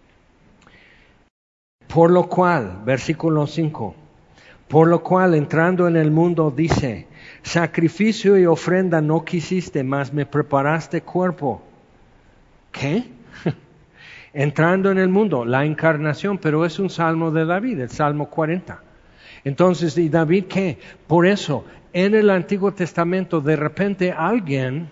A: por lo cual, versículo cinco, por lo cual entrando en el mundo dice, sacrificio y ofrenda no quisiste, mas me preparaste cuerpo. ¿Qué? Entrando en el mundo, la encarnación, pero es un salmo de David, el Salmo cuarenta. Entonces, ¿y David qué? Por eso, en el Antiguo Testamento, de repente alguien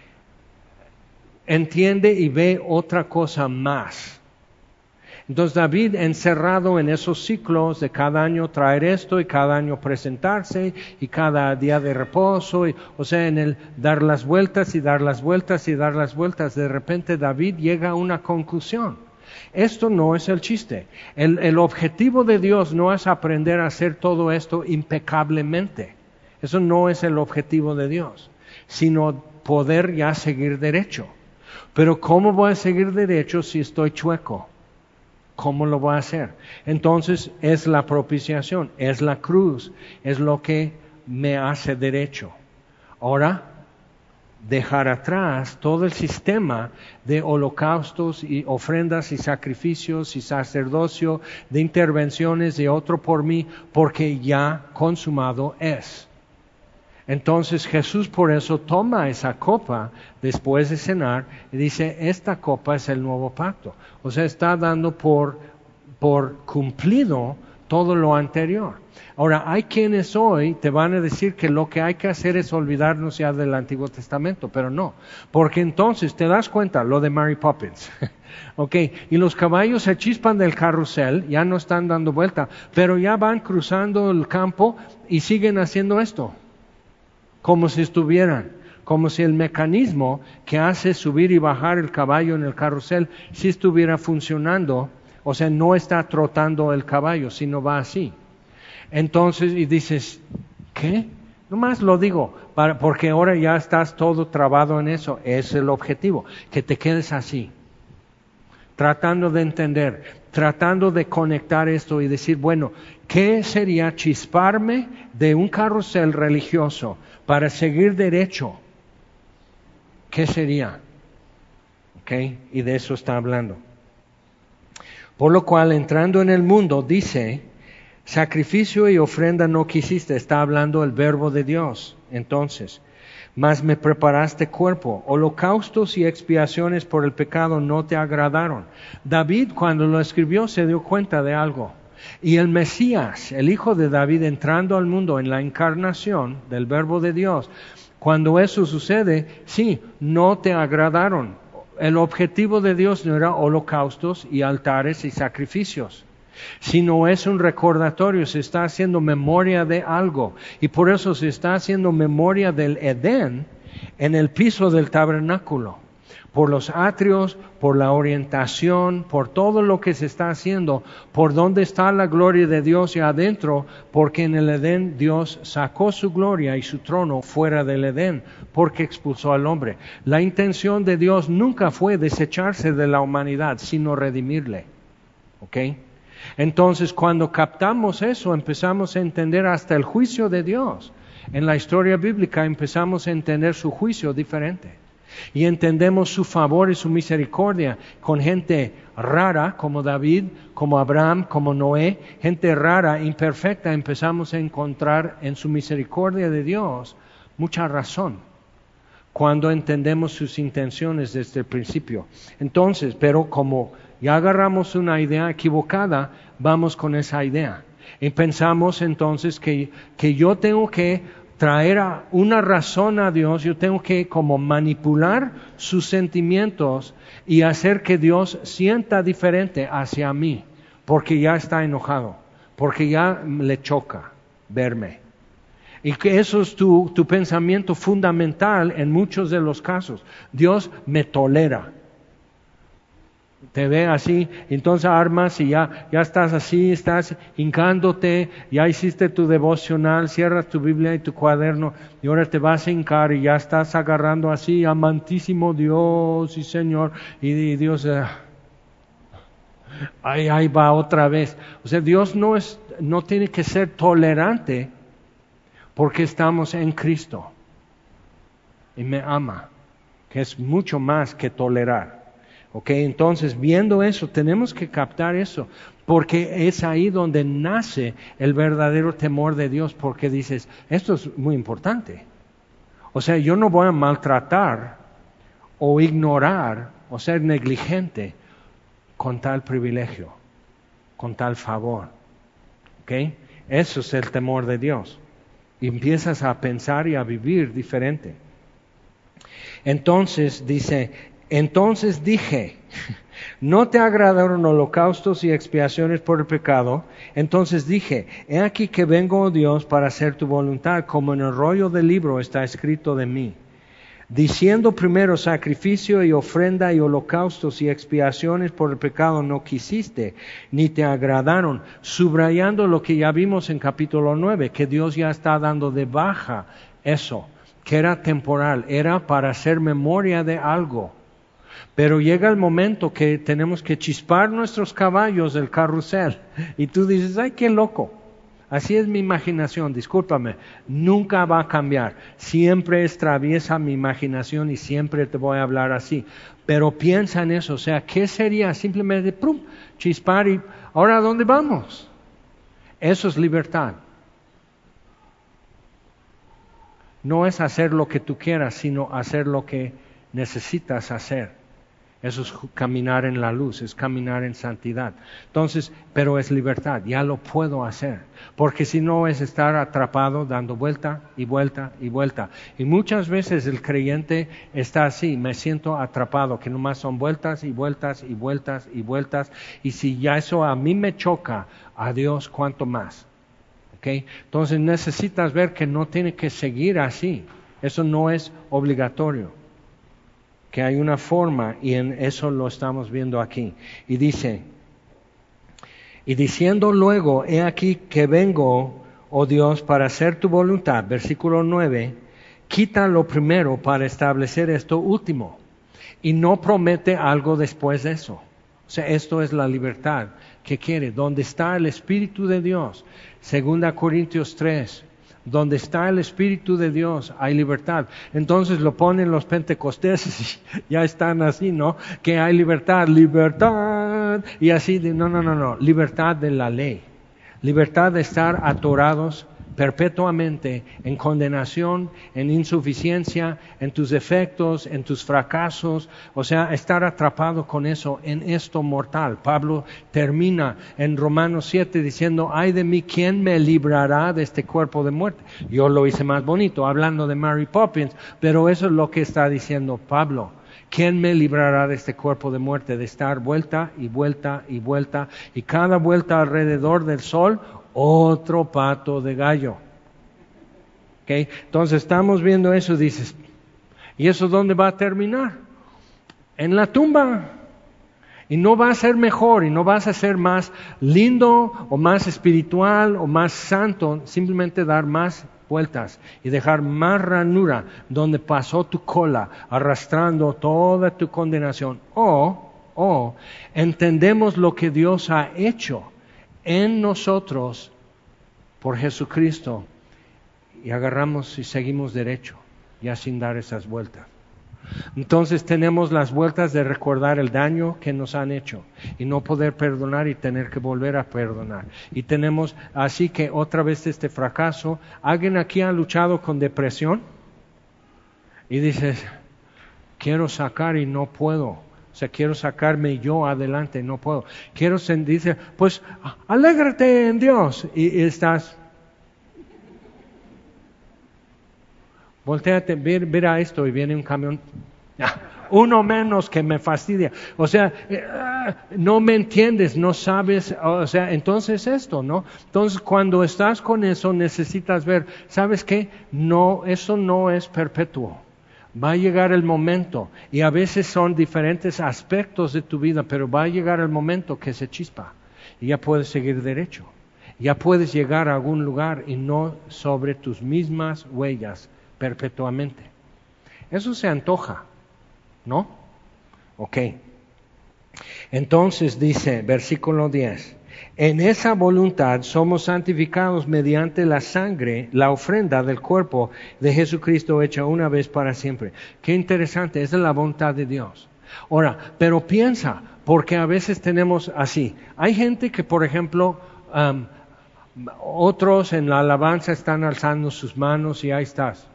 A: entiende y ve otra cosa más. Entonces David, encerrado en esos ciclos de cada año traer esto y cada año presentarse y cada día de reposo, y, o sea, en el dar las vueltas y dar las vueltas y dar las vueltas, de repente David llega a una conclusión. Esto no es el chiste. El, el objetivo de Dios no es aprender a hacer todo esto impecablemente. Eso no es el objetivo de Dios, sino poder ya seguir derecho. Pero ¿cómo voy a seguir derecho si estoy chueco? ¿Cómo lo voy a hacer? Entonces es la propiciación, es la cruz, es lo que me hace derecho. Ahora, dejar atrás todo el sistema de holocaustos y ofrendas y sacrificios y sacerdocio, de intervenciones de otro por mí, porque ya consumado es. Entonces Jesús por eso toma esa copa después de cenar y dice, esta copa es el nuevo pacto. O sea, está dando por, por cumplido todo lo anterior. Ahora, hay quienes hoy te van a decir que lo que hay que hacer es olvidarnos ya del Antiguo Testamento, pero no. Porque entonces te das cuenta, lo de Mary Poppins. Ok, y los caballos se chispan del carrusel, ya no están dando vuelta, pero ya van cruzando el campo y siguen haciendo esto. Como si estuvieran, como si el mecanismo que hace subir y bajar el caballo en el carrusel sí estuviera funcionando, o sea, no está trotando el caballo, sino va así. Entonces, y dices, ¿qué? Nomás lo digo, para, porque ahora ya estás todo trabado en eso, es el objetivo, que te quedes así, tratando de entender, tratando de conectar esto y decir, bueno, ¿qué sería chisparme de un carrusel religioso para seguir derecho? ¿Qué sería? ¿Ok? Y de eso está hablando. Por lo cual, entrando en el mundo, dice, sacrificio y ofrenda no quisiste, está hablando el verbo de Dios. Entonces, mas me preparaste cuerpo, holocaustos y expiaciones por el pecado no te agradaron. David, cuando lo escribió, se dio cuenta de algo. Y el Mesías, el Hijo de David, entrando al mundo en la encarnación del Verbo de Dios, cuando eso sucede, sí, no te agradaron. El objetivo de Dios no era holocaustos y altares y sacrificios, sino es un recordatorio, se está haciendo memoria de algo. Y por eso se está haciendo memoria del Edén en el piso del tabernáculo. Por los atrios, por la orientación, por todo lo que se está haciendo, por donde está la gloria de Dios y adentro, porque en el Edén Dios sacó su gloria y su trono fuera del Edén, porque expulsó al hombre. La intención de Dios nunca fue desecharse de la humanidad, sino redimirle. ¿Ok? Entonces, cuando captamos eso, empezamos a entender hasta el juicio de Dios. En la historia bíblica empezamos a entender su juicio diferente. Y entendemos su favor y su misericordia con gente rara como David, como Abraham, como Noé. Gente rara, imperfecta, empezamos a encontrar en su misericordia de Dios mucha razón cuando entendemos sus intenciones desde el principio. Entonces, pero como ya agarramos una idea equivocada, vamos con esa idea. Y pensamos entonces que, que yo tengo que traer a una razón a Dios, yo tengo que como manipular sus sentimientos y hacer que Dios sienta diferente hacia mí, porque ya está enojado, porque ya le choca verme. Y que eso es tu, tu pensamiento fundamental en muchos de los casos. Dios me tolera. Te ve así, entonces armas y ya, ya estás así, estás hincándote, ya hiciste tu devocional, cierras tu Biblia y tu cuaderno y ahora te vas a hincar y ya estás agarrando así, amantísimo Dios y Señor, y, y Dios, eh, ahí, ahí va otra vez. O sea, Dios no, es, no tiene que ser tolerante porque estamos en Cristo y me ama, que es mucho más que tolerar. Ok, entonces viendo eso, tenemos que captar eso, porque es ahí donde nace el verdadero temor de Dios, porque dices, esto es muy importante. O sea, yo no voy a maltratar o ignorar o ser negligente con tal privilegio, con tal favor. Ok, eso es el temor de Dios. Y empiezas a pensar y a vivir diferente. Entonces dice, entonces dije, no te agradaron holocaustos y expiaciones por el pecado. Entonces dije, he aquí que vengo, oh Dios, para hacer tu voluntad, como en el rollo del libro está escrito de mí. Diciendo primero sacrificio y ofrenda y holocaustos y expiaciones por el pecado no quisiste, ni te agradaron, subrayando lo que ya vimos en capítulo nueve, que Dios ya está dando de baja eso, que era temporal, era para hacer memoria de algo. Pero llega el momento que tenemos que chispar nuestros caballos del carrusel. Y tú dices, ay, qué loco. Así es mi imaginación, discúlpame. Nunca va a cambiar. Siempre es traviesa mi imaginación y siempre te voy a hablar así. Pero piensa en eso. O sea, ¿qué sería simplemente prum, chispar y ahora a dónde vamos? Eso es libertad. No es hacer lo que tú quieras, sino hacer lo que necesitas hacer. Eso es caminar en la luz, es caminar en santidad. Entonces, pero es libertad, ya lo puedo hacer. Porque si no es estar atrapado dando vuelta y vuelta y vuelta. Y muchas veces el creyente está así, me siento atrapado, que nomás son vueltas y vueltas y vueltas y vueltas. Y si ya eso a mí me choca, a Dios cuánto más. ¿Okay? Entonces necesitas ver que no tiene que seguir así. Eso no es obligatorio. Que hay una forma y en eso lo estamos viendo aquí. Y dice, y diciendo luego, he aquí que vengo, oh Dios, para hacer tu voluntad, versículo nueve, quita lo primero para establecer esto último. Y no promete algo después de eso. O sea, esto es la libertad que quiere. Donde está el Espíritu de Dios, segunda Corintios tres, donde está el Espíritu de Dios hay libertad. Entonces lo ponen los pentecosteses y ya están así, ¿no? Que hay libertad, libertad. Y así, de, no, no, no, no. Libertad de la ley. Libertad de estar atorados perpetuamente en condenación, en insuficiencia, en tus defectos, en tus fracasos, o sea, estar atrapado con eso, en esto mortal. Pablo termina en Romanos siete diciendo, ay de mí, ¿quién me librará de este cuerpo de muerte? Yo lo hice más bonito, hablando de Mary Poppins, pero eso es lo que está diciendo Pablo. ¿Quién me librará de este cuerpo de muerte? De estar vuelta y vuelta y vuelta, y cada vuelta alrededor del sol, otro pato de gallo. ¿Okay? Entonces estamos viendo eso, dices, ¿y eso dónde va a terminar? En la tumba. Y no va a ser mejor, y no vas a ser más lindo, o más espiritual, o más santo, simplemente dar más vueltas y dejar más ranura donde pasó tu cola, arrastrando toda tu condenación. O, o, entendemos lo que Dios ha hecho en nosotros por Jesucristo y agarramos y seguimos derecho, ya sin dar esas vueltas. Entonces tenemos las vueltas de recordar el daño que nos han hecho y no poder perdonar y tener que volver a perdonar. Y tenemos así que otra vez este fracaso. ¿Alguien aquí ha luchado con depresión? Y dices, quiero sacar y no puedo. O sea, quiero sacarme yo adelante, no puedo. Quiero sentirse, pues, alégrate en Dios. Y, y estás. Voltéate, mira esto y viene un camión. Uno menos que me fastidia. O sea, eh, no me entiendes, no sabes. O sea, entonces esto, ¿no? Entonces cuando estás con eso necesitas ver, ¿sabes qué? No, eso no es perpetuo. Va a llegar el momento, y a veces son diferentes aspectos de tu vida, pero va a llegar el momento que se chispa y ya puedes seguir derecho. Ya puedes llegar a algún lugar y no sobre tus mismas huellas perpetuamente. Eso se antoja, ¿no? Ok. Entonces dice, versículo diez, en esa voluntad somos santificados mediante la sangre, la ofrenda del cuerpo de Jesucristo hecha una vez para siempre. Qué interesante, esa es la voluntad de Dios. Ahora, pero piensa, porque a veces tenemos así. Hay gente que, por ejemplo, um, otros en la alabanza están alzando sus manos y ahí estás.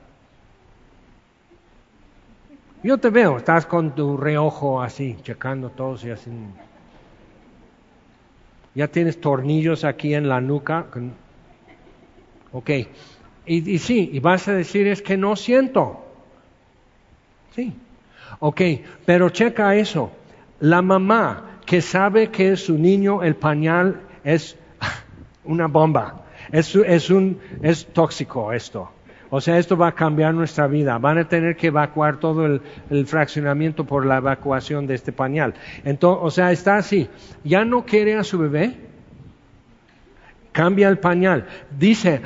A: Yo te veo, estás con tu reojo así, checando todos y así. Ya tienes tornillos aquí en la nuca. Ok. Y, y sí, y vas a decir es que no siento. Sí. Ok, pero checa eso. La mamá que sabe que su niño, el pañal, es una bomba. Es, es, un, es tóxico esto. O sea, esto va a cambiar nuestra vida. Van a tener que evacuar todo el, el fraccionamiento por la evacuación de este pañal. Entonces, o sea, está así. Ya no quiere a su bebé. Cambia el pañal. Dice,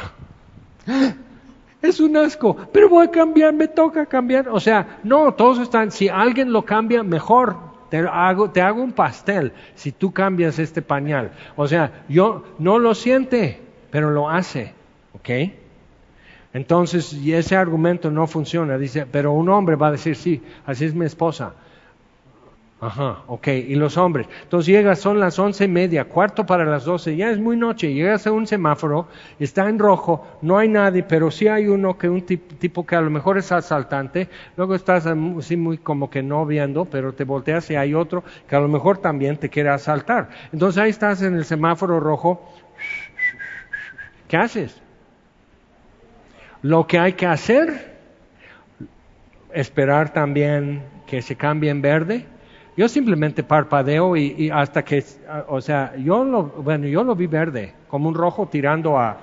A: es un asco, pero voy a cambiar, me toca cambiar. O sea, no, todos están, si alguien lo cambia, mejor. Te hago, te hago un pastel si tú cambias este pañal. O sea, yo no lo siente, pero lo hace. ¿Ok? Entonces, y ese argumento no funciona. Dice, pero un hombre va a decir, sí, así es mi esposa. Ajá, ok. Y los hombres. Entonces llegas, son las once y media, cuarto para las doce, ya es muy noche. Llegas a un semáforo, está en rojo, no hay nadie, pero sí hay uno que un tip, tipo que a lo mejor es asaltante. Luego estás así muy como que no viendo, pero te volteas y hay otro que a lo mejor también te quiere asaltar. Entonces ahí estás en el semáforo rojo. ¿Qué haces? Lo que hay que hacer, esperar también que se cambie en verde. Yo simplemente parpadeo y, y hasta que, o sea, yo lo, bueno, yo lo vi verde, como un rojo tirando a...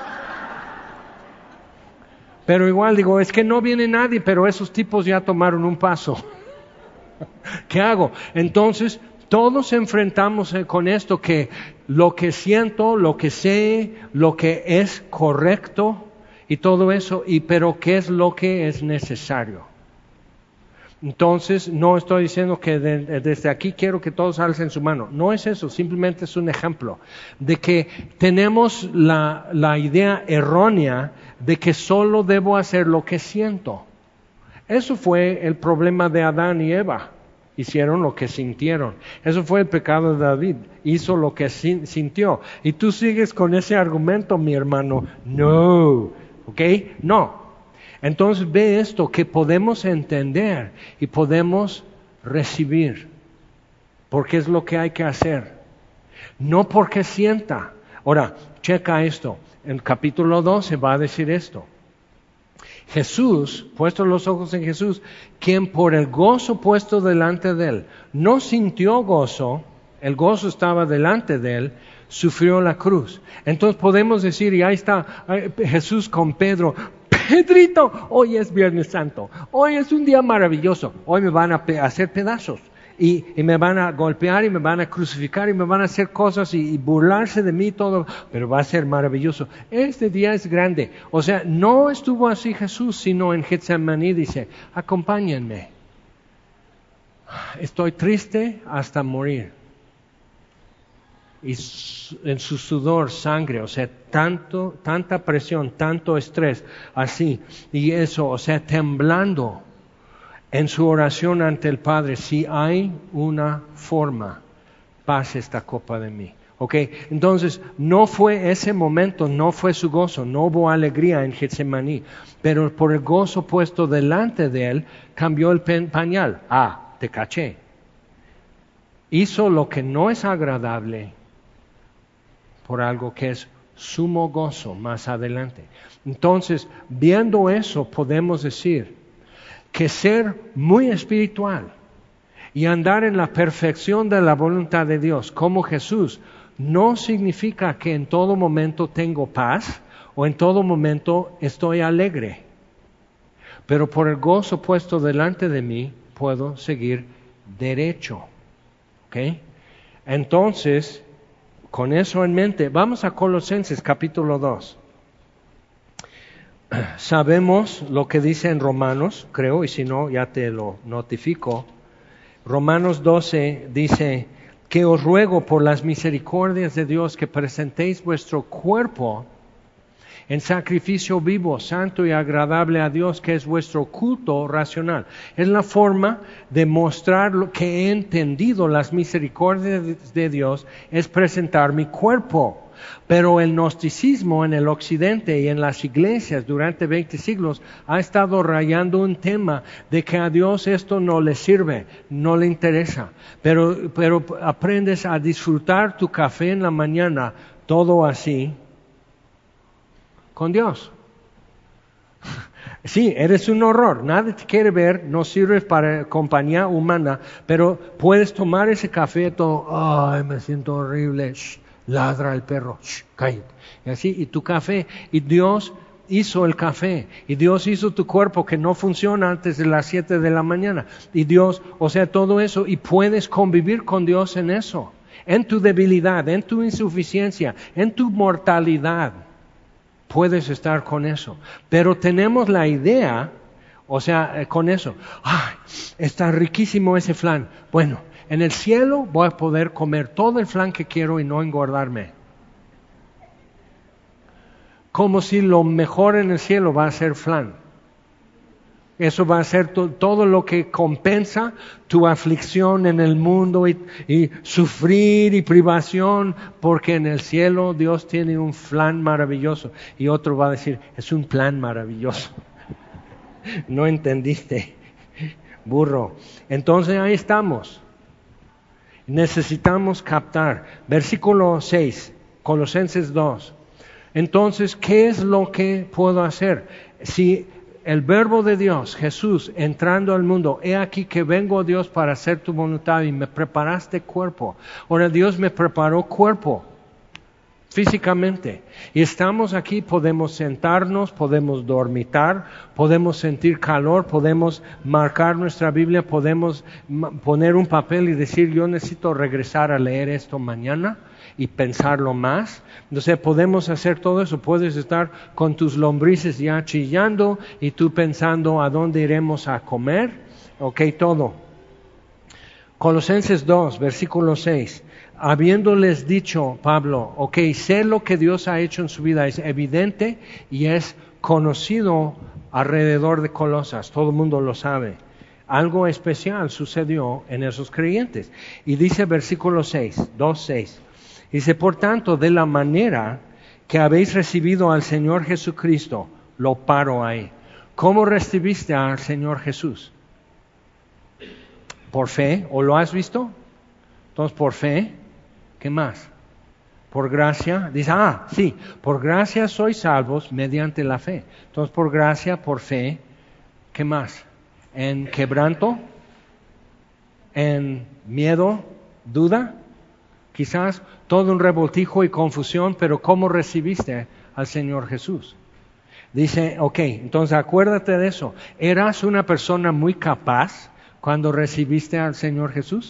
A: Pero igual digo, es que no viene nadie, pero esos tipos ya tomaron un paso. ¿Qué hago? Entonces, todos enfrentamos con esto, que lo que siento, lo que sé, lo que es correcto, y todo eso, y pero ¿qué es lo que es necesario? Entonces, no estoy diciendo que de, desde aquí quiero que todos alcen su mano. No es eso, simplemente es un ejemplo de que tenemos la, la idea errónea de que solo debo hacer lo que siento. Eso fue el problema de Adán y Eva. Hicieron lo que sintieron. Eso fue el pecado de David. Hizo lo que sintió. Y tú sigues con ese argumento, mi hermano. No. ¿Ok? No. Entonces ve esto, que podemos entender y podemos recibir, porque es lo que hay que hacer, no porque sienta. Ahora, checa esto, en capítulo doce va a decir esto. Jesús, puestos los ojos en Jesús, quien por el gozo puesto delante de él, no sintió gozo, el gozo estaba delante de él, sufrió la cruz. Entonces podemos decir, y ahí está Jesús con Pedro, Pedrito, hoy es Viernes Santo, hoy es un día maravilloso, hoy me van a pe- hacer pedazos y, y me van a golpear y me van a crucificar y me van a hacer cosas y, y burlarse de mí todo, pero va a ser maravilloso. Este día es grande. O sea, no estuvo así Jesús, sino en Getsemaní dice, acompáñenme, estoy triste hasta morir. Y en su sudor sangre, o sea, tanto, tanta presión, tanto estrés, así, y eso, o sea, temblando en su oración ante el Padre, si hay una forma, pase esta copa de mí. Ok, entonces no fue ese momento, no fue su gozo, no hubo alegría en Getsemaní, pero por el gozo puesto delante de él, cambió el pañal. Ah, te caché. Hizo lo que no es agradable por algo que es sumo gozo más adelante. Entonces, viendo eso, podemos decir que ser muy espiritual y andar en la perfección de la voluntad de Dios, como Jesús, no significa que en todo momento tengo paz o en todo momento estoy alegre. Pero por el gozo puesto delante de mí, puedo seguir derecho. ¿Ok? Entonces, con eso en mente, vamos a Colosenses capítulo dos. Sabemos lo que dice en Romanos, creo, y si no, ya te lo notifico. Romanos doce dice que os ruego por las misericordias de Dios que presentéis vuestro cuerpo en sacrificio vivo, santo y agradable a Dios, que es vuestro culto racional. Es la forma de mostrar lo que he entendido las misericordias de Dios, es presentar mi cuerpo. Pero el gnosticismo en el occidente y en las iglesias durante veinte siglos ha estado rayando un tema de que a Dios esto no le sirve, no le interesa. Pero, pero aprendes a disfrutar tu café en la mañana, todo así, con Dios. Sí, eres un horror, nadie te quiere ver, no sirves para compañía humana, pero puedes tomar ese café todo, ay, me siento horrible, shh, ladra el perro, shh, cállate. Y así, y tu café, y Dios hizo el café, y Dios hizo tu cuerpo que no funciona antes de las siete de la mañana, y Dios, o sea, todo eso, y puedes convivir con Dios en eso, en tu debilidad, en tu insuficiencia, en tu mortalidad. Puedes estar con eso, pero tenemos la idea, o sea, eh, con eso, ¡ay, está riquísimo ese flan! Bueno, en el cielo voy a poder comer todo el flan que quiero y no engordarme. Como si lo mejor en el cielo va a ser flan. Eso va a ser to- todo lo que compensa tu aflicción en el mundo y, y sufrir y privación, porque en el cielo Dios tiene un flan maravilloso. Y otro va a decir, es un plan maravilloso. No entendiste, burro. Entonces ahí estamos. Necesitamos captar. Versículo seis, Colosenses dos. Entonces, ¿qué es lo que puedo hacer? Si el verbo de Dios, Jesús, entrando al mundo, he aquí que vengo, Dios, para hacer tu voluntad y me preparaste cuerpo. Ahora Dios me preparó cuerpo, físicamente. Y estamos aquí, podemos sentarnos, podemos dormitar, podemos sentir calor, podemos marcar nuestra Biblia, podemos poner un papel y decir, yo necesito regresar a leer esto mañana y pensarlo más. Entonces podemos hacer todo eso. Puedes estar con tus lombrices ya chillando y tú pensando a dónde iremos a comer. Ok, todo. Colosenses dos, versículo seis. Habiéndoles dicho, Pablo, ok, sé lo que Dios ha hecho en su vida, es evidente y es conocido alrededor de Colosas, todo el mundo lo sabe. Algo especial sucedió en esos creyentes. Y dice versículo seis, dos, seis. Dice, por tanto, de la manera que habéis recibido al Señor Jesucristo, lo paro ahí. ¿Cómo recibiste al Señor Jesús? ¿Por fe? ¿O lo has visto? Entonces, por fe, ¿qué más? Por gracia, dice, ah, sí, por gracia sois salvos mediante la fe. Entonces, por gracia, por fe, ¿qué más? ¿En quebranto? ¿En miedo? ¿Duda? Quizás todo un revoltijo y confusión, pero ¿cómo recibiste al Señor Jesús? Dice, ok, entonces acuérdate de eso. ¿Eras una persona muy capaz cuando recibiste al Señor Jesús?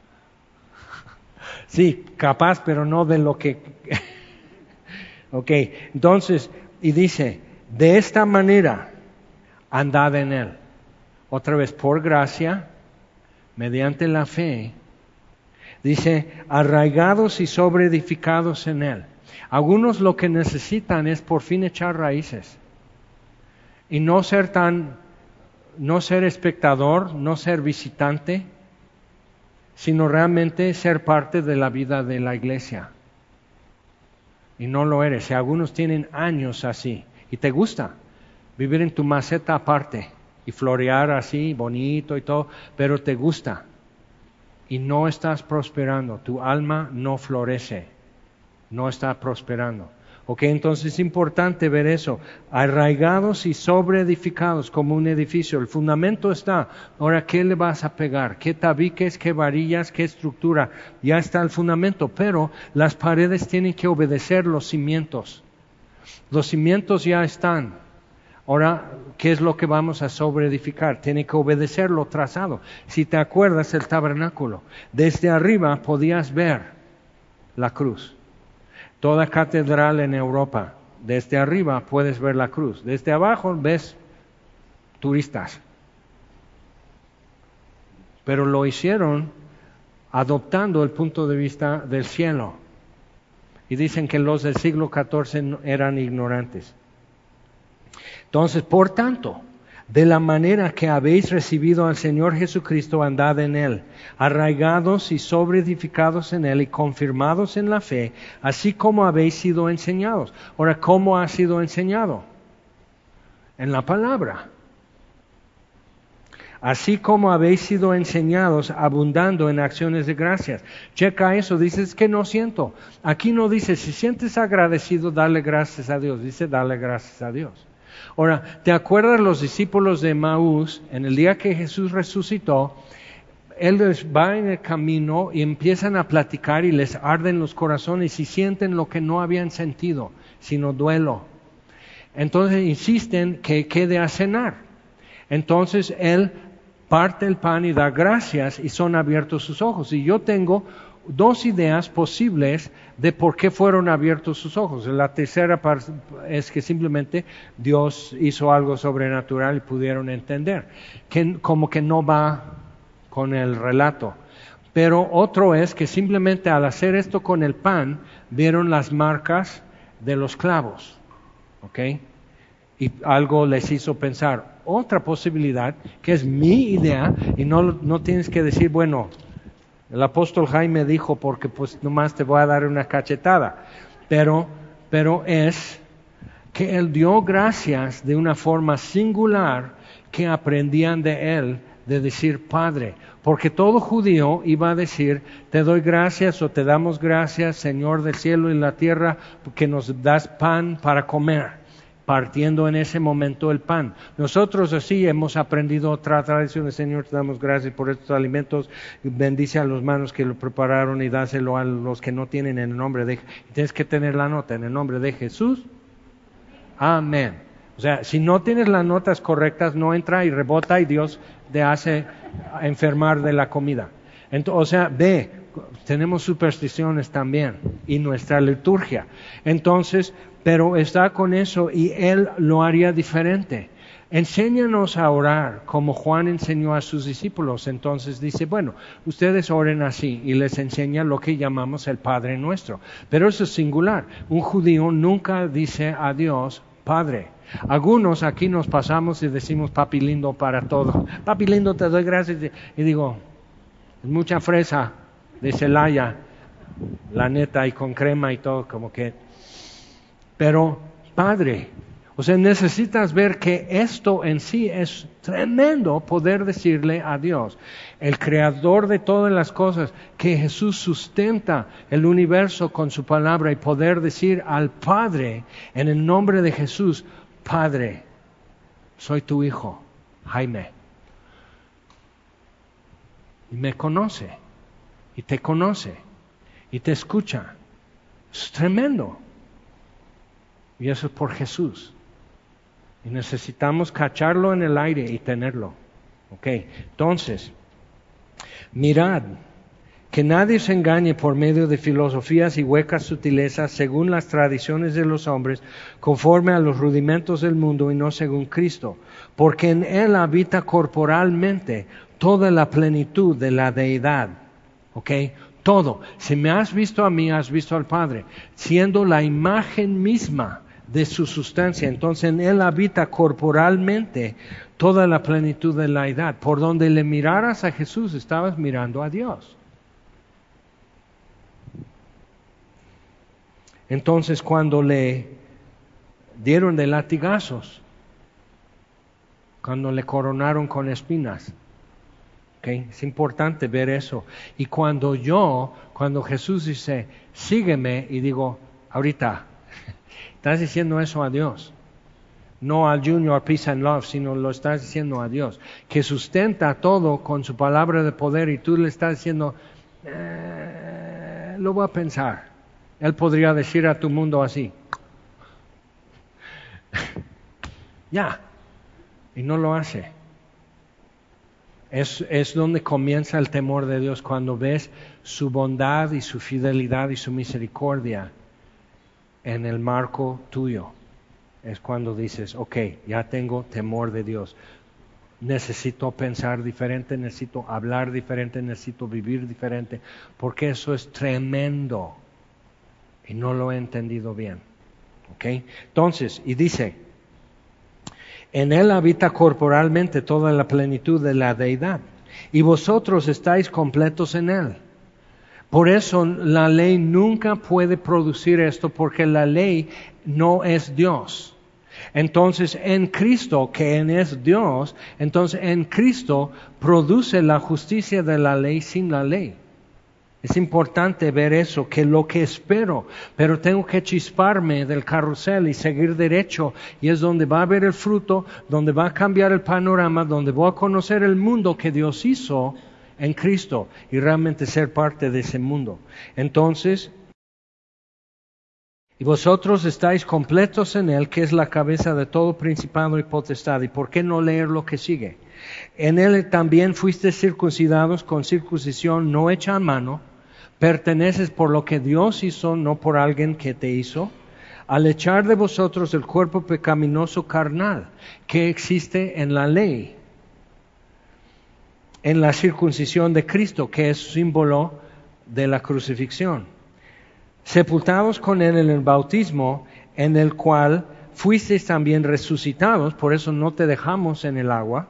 A: Sí, capaz, pero no de lo que... Ok, entonces, y dice, de esta manera, andad en Él. Otra vez, por gracia, mediante la fe. Dice, arraigados y sobreedificados en Él. Algunos lo que necesitan es por fin echar raíces. Y no ser tan, no ser espectador, no ser visitante, sino realmente ser parte de la vida de la iglesia. Y no lo eres. Y algunos tienen años así. Y te gusta vivir en tu maceta aparte y florear así, bonito y todo, pero te gusta. Y no estás prosperando, tu alma no florece, no está prosperando. Ok, entonces es importante ver eso. Arraigados y sobreedificados como un edificio. El fundamento está. Ahora, ¿qué le vas a pegar? ¿Qué tabiques, qué varillas, qué estructura? Ya está el fundamento, pero las paredes tienen que obedecer los cimientos. Los cimientos ya están. Ahora, ¿qué es lo que vamos a sobreedificar? Tiene que obedecer lo trazado. Si te acuerdas el tabernáculo, desde arriba podías ver la cruz. Toda catedral en Europa, desde arriba puedes ver la cruz. Desde abajo ves turistas. Pero lo hicieron adoptando el punto de vista del cielo. Y dicen que los del siglo catorce eran ignorantes. Entonces, por tanto, de la manera que habéis recibido al Señor Jesucristo, andad en Él, arraigados y sobreedificados en Él y confirmados en la fe, así como habéis sido enseñados. Ahora, ¿cómo ha sido enseñado? En la palabra. Así como habéis sido enseñados, abundando en acciones de gracias. Checa eso, dices que no siento. Aquí no dice, si sientes agradecido, dale gracias a Dios. Dice, dale gracias a Dios. Ahora, ¿te acuerdas los discípulos de Maús, en el día que Jesús resucitó? Él les va en el camino y empiezan a platicar y les arden los corazones y sienten lo que no habían sentido, sino duelo. Entonces insisten que quede a cenar. Entonces Él parte el pan y da gracias y son abiertos sus ojos. Y yo tengo dos ideas posibles de por qué fueron abiertos sus ojos. La tercera es que simplemente Dios hizo algo sobrenatural y pudieron entender, que como que no va con el relato. Pero otro es que simplemente al hacer esto con el pan, vieron las marcas de los clavos, ¿ok? Y algo les hizo pensar. Otra posibilidad, que es mi idea, y no, no tienes que decir, bueno, el apóstol Jaime dijo, porque pues nomás te voy a dar una cachetada, pero, pero es que Él dio gracias de una forma singular que aprendían de Él, de decir Padre, porque todo judío iba a decir, te doy gracias o te damos gracias, Señor del cielo y la tierra, que nos das pan para comer, partiendo en ese momento el pan. Nosotros así hemos aprendido otra tradición. Señor, te damos gracias por estos alimentos, bendice a los manos que lo prepararon y dáselo a los que no tienen en el nombre de... Tienes que tener la nota en el nombre de Jesús. Amén. O sea, si no tienes las notas correctas, no entra y rebota y Dios te hace enfermar de la comida. Entonces, o sea, ve, tenemos supersticiones también y nuestra liturgia. Entonces, pero está con eso y Él lo haría diferente. Enséñanos a orar como Juan enseñó a sus discípulos. Entonces dice, bueno, ustedes oren así y les enseña lo que llamamos el Padre Nuestro. Pero eso es singular. Un judío nunca dice a Dios, Padre. Algunos aquí nos pasamos y decimos papi lindo para todo. Papi lindo, te doy gracias. Y digo, mucha fresa de Celaya, la neta, y con crema y todo, como que... Pero, Padre, o sea, necesitas ver que esto en sí es tremendo poder decirle a Dios, el creador de todas las cosas, que Jesús sustenta el universo con su palabra y poder decir al Padre, en el nombre de Jesús, Padre, soy tu hijo, Jaime. Y me conoce, y te conoce, y te escucha. Es tremendo. Y eso es por Jesús. Y necesitamos cacharlo en el aire y tenerlo. Ok, entonces, mirad, que nadie se engañe por medio de filosofías y huecas sutilezas según las tradiciones de los hombres, conforme a los rudimentos del mundo y no según Cristo. Porque en Él habita corporalmente toda la plenitud de la deidad. Ok, todo. Si me has visto a mí, has visto al Padre, siendo la imagen misma de su sustancia. Entonces en Él habita corporalmente toda la plenitud de la deidad. Por donde le miraras a Jesús, estabas mirando a Dios. Entonces cuando le dieron de latigazos, cuando le coronaron con espinas, ¿okay? Es importante ver eso. Y cuando yo, cuando Jesús dice, sígueme, y digo, ahorita, Estás diciendo eso a Dios. No al Junior Peace and Love, sino lo estás diciendo a Dios, que sustenta todo con su palabra de poder y tú le estás diciendo, eh, lo voy a pensar. Él podría decir a tu mundo así, ya, y no lo hace. Es, es donde comienza el temor de Dios, cuando ves su bondad y su fidelidad y su misericordia en el marco tuyo. Es cuando dices, ok, ya tengo temor de Dios. Necesito pensar diferente, necesito hablar diferente, necesito vivir diferente, porque eso es tremendo y no lo he entendido bien. Ok, entonces, y dice, en Él habita corporalmente toda la plenitud de la deidad, y vosotros estáis completos en Él. Por eso la ley nunca puede producir esto, porque la ley no es Dios. Entonces en Cristo, que es Dios, entonces en Cristo produce la justicia de la ley sin la ley. Es importante ver eso, que lo que espero, pero tengo que chisparme del carrusel y seguir derecho, y es donde va a haber el fruto, donde va a cambiar el panorama, donde voy a conocer el mundo que Dios hizo en Cristo y realmente ser parte de ese mundo. Entonces, y vosotros estáis completos en Él, que es la cabeza de todo principado y potestad. ¿Y por qué no leer lo que sigue? En Él también fuisteis circuncidados con circuncisión no hecha a mano, perteneces por lo que Dios hizo, no por alguien que te hizo, al echar de vosotros el cuerpo pecaminoso carnal que existe en la ley, en la circuncisión de Cristo, que es símbolo de la crucifixión. Sepultados con Él en el bautismo, en el cual fuisteis también resucitados, por eso no te dejamos en el agua,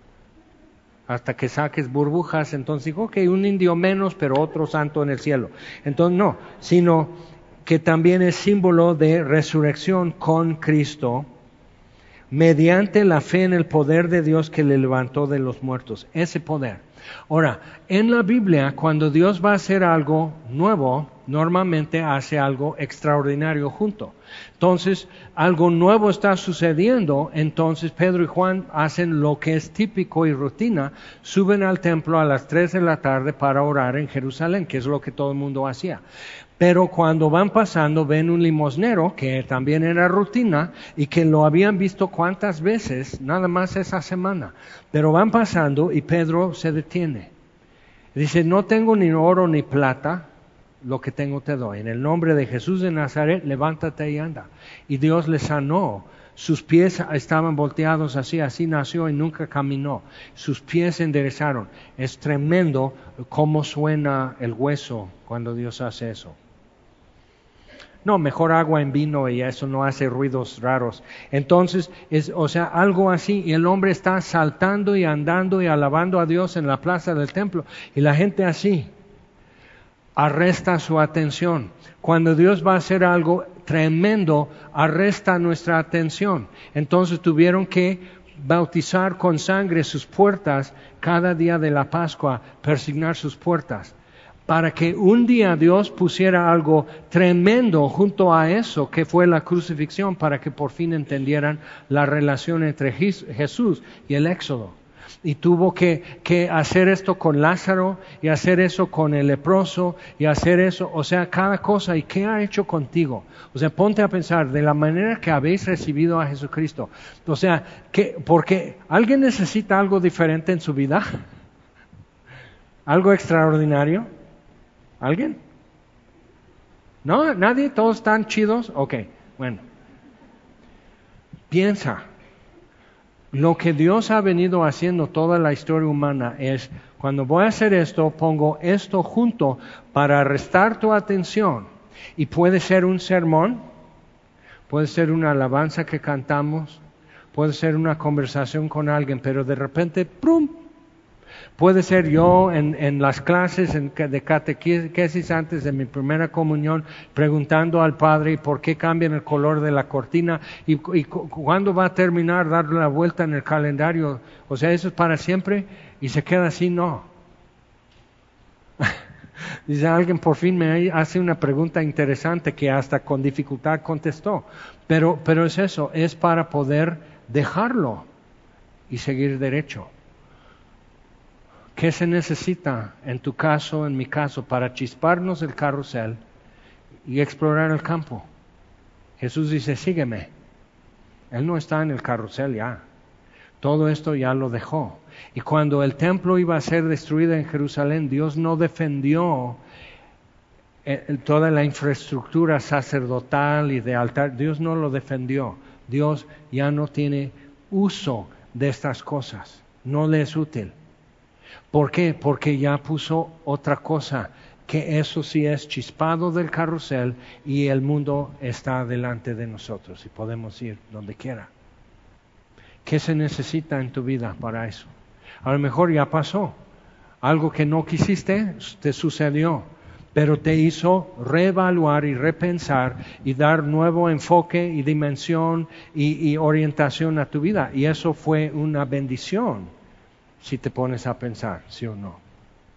A: hasta que saques burbujas. Entonces digo, ok, un indio menos, pero otro santo en el cielo. Entonces no, sino que también es símbolo de resurrección con Cristo, mediante la fe en el poder de Dios que le levantó de los muertos. Ese poder. Ahora, en la Biblia, cuando Dios va a hacer algo nuevo, normalmente hace algo extraordinario junto. Entonces, algo nuevo está sucediendo, entonces Pedro y Juan hacen lo que es típico y rutina, suben al templo a las tres de la tarde para orar en Jerusalén, que es lo que todo el mundo hacía. Pero cuando van pasando ven un limosnero, que también era rutina, y que lo habían visto cuántas veces, nada más esa semana. Pero van pasando y Pedro se detiene. Dice, no tengo ni oro ni plata, lo que tengo te doy. En el nombre de Jesús de Nazaret, levántate y anda. Y Dios le sanó. Sus pies estaban volteados así, así nació y nunca caminó. Sus pies se enderezaron. Es tremendo cómo suena el hueso cuando Dios hace eso. No, mejor agua en vino y eso no hace ruidos raros. Entonces, es, o sea, algo así, y el hombre está saltando y andando y alabando a Dios en la plaza del templo, y la gente así arresta su atención. Cuando Dios va a hacer algo tremendo, arresta nuestra atención. Entonces tuvieron que bautizar con sangre sus puertas cada día de la Pascua, persignar sus puertas, para que un día Dios pusiera algo tremendo junto a eso, que fue la crucifixión, para que por fin entendieran la relación entre Jesús y el Éxodo. Y tuvo que, que hacer esto con Lázaro, y hacer eso con el leproso, y hacer eso, o sea, cada cosa. ¿Y qué ha hecho contigo? O sea, ponte a pensar de la manera que habéis recibido a Jesucristo. O sea, que, porque ¿alguien necesita algo diferente en su vida? ¿Algo extraordinario? ¿Alguien? ¿No? ¿Nadie? ¿Todos están chidos? Ok, bueno. Piensa. Lo que Dios ha venido haciendo toda la historia humana es, cuando voy a hacer esto, pongo esto junto para arrestar tu atención. Y puede ser un sermón, puede ser una alabanza que cantamos, puede ser una conversación con alguien, pero de repente, ¡prum! Puede ser yo en, en las clases en, de catequesis antes de mi primera comunión, preguntando al Padre por qué cambian el color de la cortina y, y cuándo va a terminar, darle la vuelta en el calendario. O sea, eso es para siempre y se queda así, no. Dice, alguien por fin me hace una pregunta interesante que hasta con dificultad contestó. Pero, pero es eso, es para poder dejarlo y seguir derecho. ¿Qué se necesita en tu caso, en mi caso, para chisparnos el carrusel y explorar el campo? Jesús dice, sígueme. Él no está en el carrusel ya. Todo esto ya lo dejó. Y cuando el templo iba a ser destruido en Jerusalén, Dios no defendió eh, toda la infraestructura sacerdotal y de altar. Dios no lo defendió. Dios ya no tiene uso de estas cosas. No le es útil. ¿Por qué? Porque ya puso otra cosa, que eso sí es chispado del carrusel y el mundo está delante de nosotros y podemos ir donde quiera. ¿Qué se necesita en tu vida para eso? A lo mejor ya pasó. Algo que no quisiste te sucedió, pero te hizo reevaluar y repensar y dar nuevo enfoque y dimensión y, y orientación a tu vida. Y eso fue una bendición, si te pones a pensar, sí o no.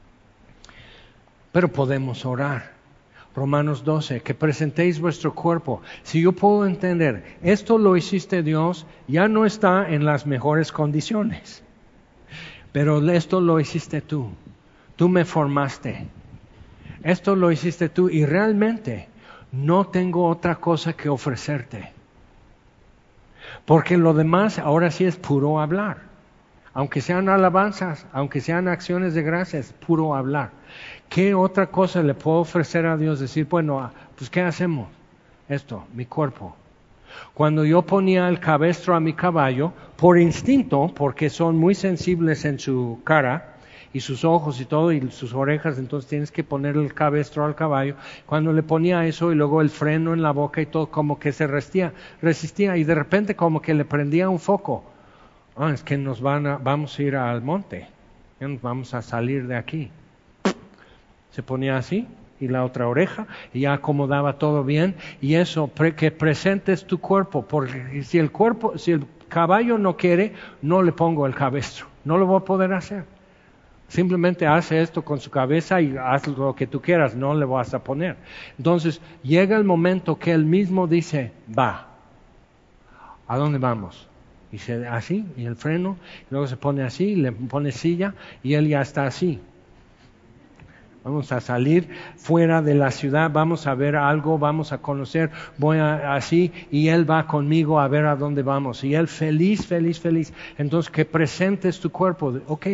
A: Pero podemos orar. Romanos doce, que presentéis vuestro cuerpo. Si yo puedo entender, esto lo hiciste Dios, ya no está en las mejores condiciones. Pero esto lo hiciste tú. Tú me formaste. Esto lo hiciste tú y realmente no tengo otra cosa que ofrecerte. Porque lo demás ahora sí es puro hablar. Aunque sean alabanzas, aunque sean acciones de gracias, puro hablar. ¿Qué otra cosa le puedo ofrecer a Dios? Decir, bueno, pues ¿qué hacemos? Esto, mi cuerpo. Cuando yo ponía el cabestro a mi caballo, por instinto, porque son muy sensibles en su cara, y sus ojos y todo, y sus orejas, entonces tienes que ponerle el cabestro al caballo. Cuando le ponía eso y luego el freno en la boca y todo, como que se resistía, resistía y de repente como que le prendía un foco. Ah, es que nos van a, vamos a ir al monte, ya nos vamos a salir de aquí. Se ponía así y la otra oreja y ya acomodaba todo bien y eso, pre, que presentes tu cuerpo, porque si el cuerpo, si el caballo no quiere, no le pongo el cabestro, no lo voy a poder hacer. Simplemente hace esto con su cabeza y haz lo que tú quieras, no le vas a poner. Entonces llega el momento que él mismo dice, va, ¿a dónde vamos? Y se así, y el freno, y luego se pone así, le pone silla y él ya está así. Vamos a salir fuera de la ciudad, vamos a ver algo, vamos a conocer, voy a, así, y Él va conmigo a ver a dónde vamos. Y Él feliz, feliz, feliz. Entonces que presentes tu cuerpo, ok,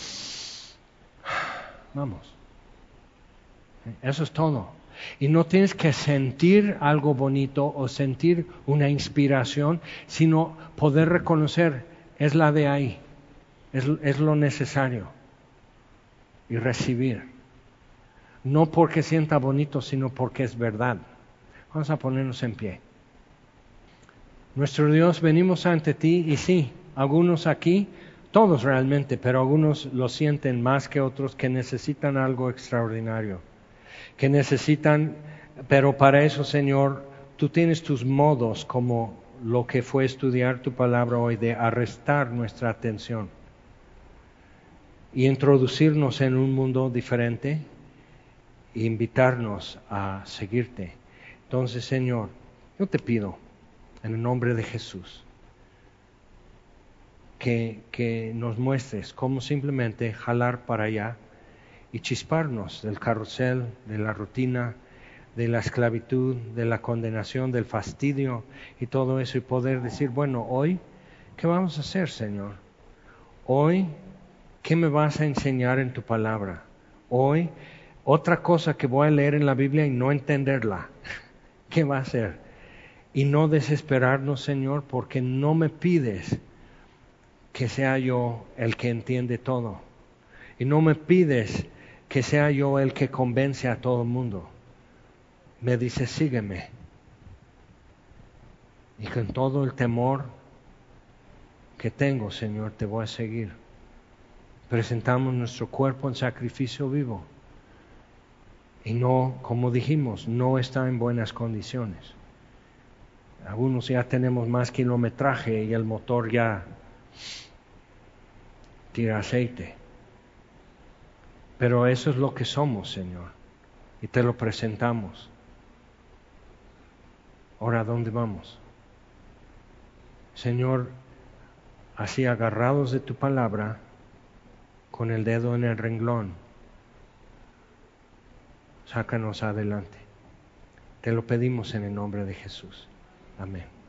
A: vamos. Eso es todo. Y no tienes que sentir algo bonito o sentir una inspiración, sino poder reconocer, es la de ahí, es, es lo necesario. Y recibir. No porque sienta bonito, sino porque es verdad. Vamos a ponernos en pie. Nuestro Dios, venimos ante ti y sí, algunos aquí, todos realmente, pero algunos lo sienten más que otros que necesitan algo extraordinario. Que necesitan, pero para eso, Señor, tú tienes tus modos como lo que fue estudiar tu palabra hoy, de arrestar nuestra atención y introducirnos en un mundo diferente. E invitarnos a seguirte. Entonces, Señor, yo te pido, en el nombre de Jesús, que, que nos muestres cómo simplemente jalar para allá y chisparnos del carrusel, de la rutina, de la esclavitud, de la condenación, del fastidio y todo eso, y poder decir, bueno, hoy, ¿qué vamos a hacer, Señor? Hoy, ¿qué me vas a enseñar en tu palabra? Hoy, otra cosa que voy a leer en la Biblia y no entenderla. ¿Qué va a hacer? Y no desesperarnos, Señor, porque no me pides que sea yo el que entiende todo. Y no me pides que sea yo el que convence a todo el mundo. Me dices, sígueme. Y con todo el temor que tengo, Señor, te voy a seguir. Presentamos nuestro cuerpo en sacrificio vivo. Y no, como dijimos, no está en buenas condiciones. Algunos ya tenemos más kilometraje y el motor ya tira aceite. Pero eso es lo que somos, Señor, y te lo presentamos. Ahora, ¿a dónde vamos? Señor, así agarrados de tu palabra, con el dedo en el renglón, sácanos adelante. Te lo pedimos en el nombre de Jesús. Amén.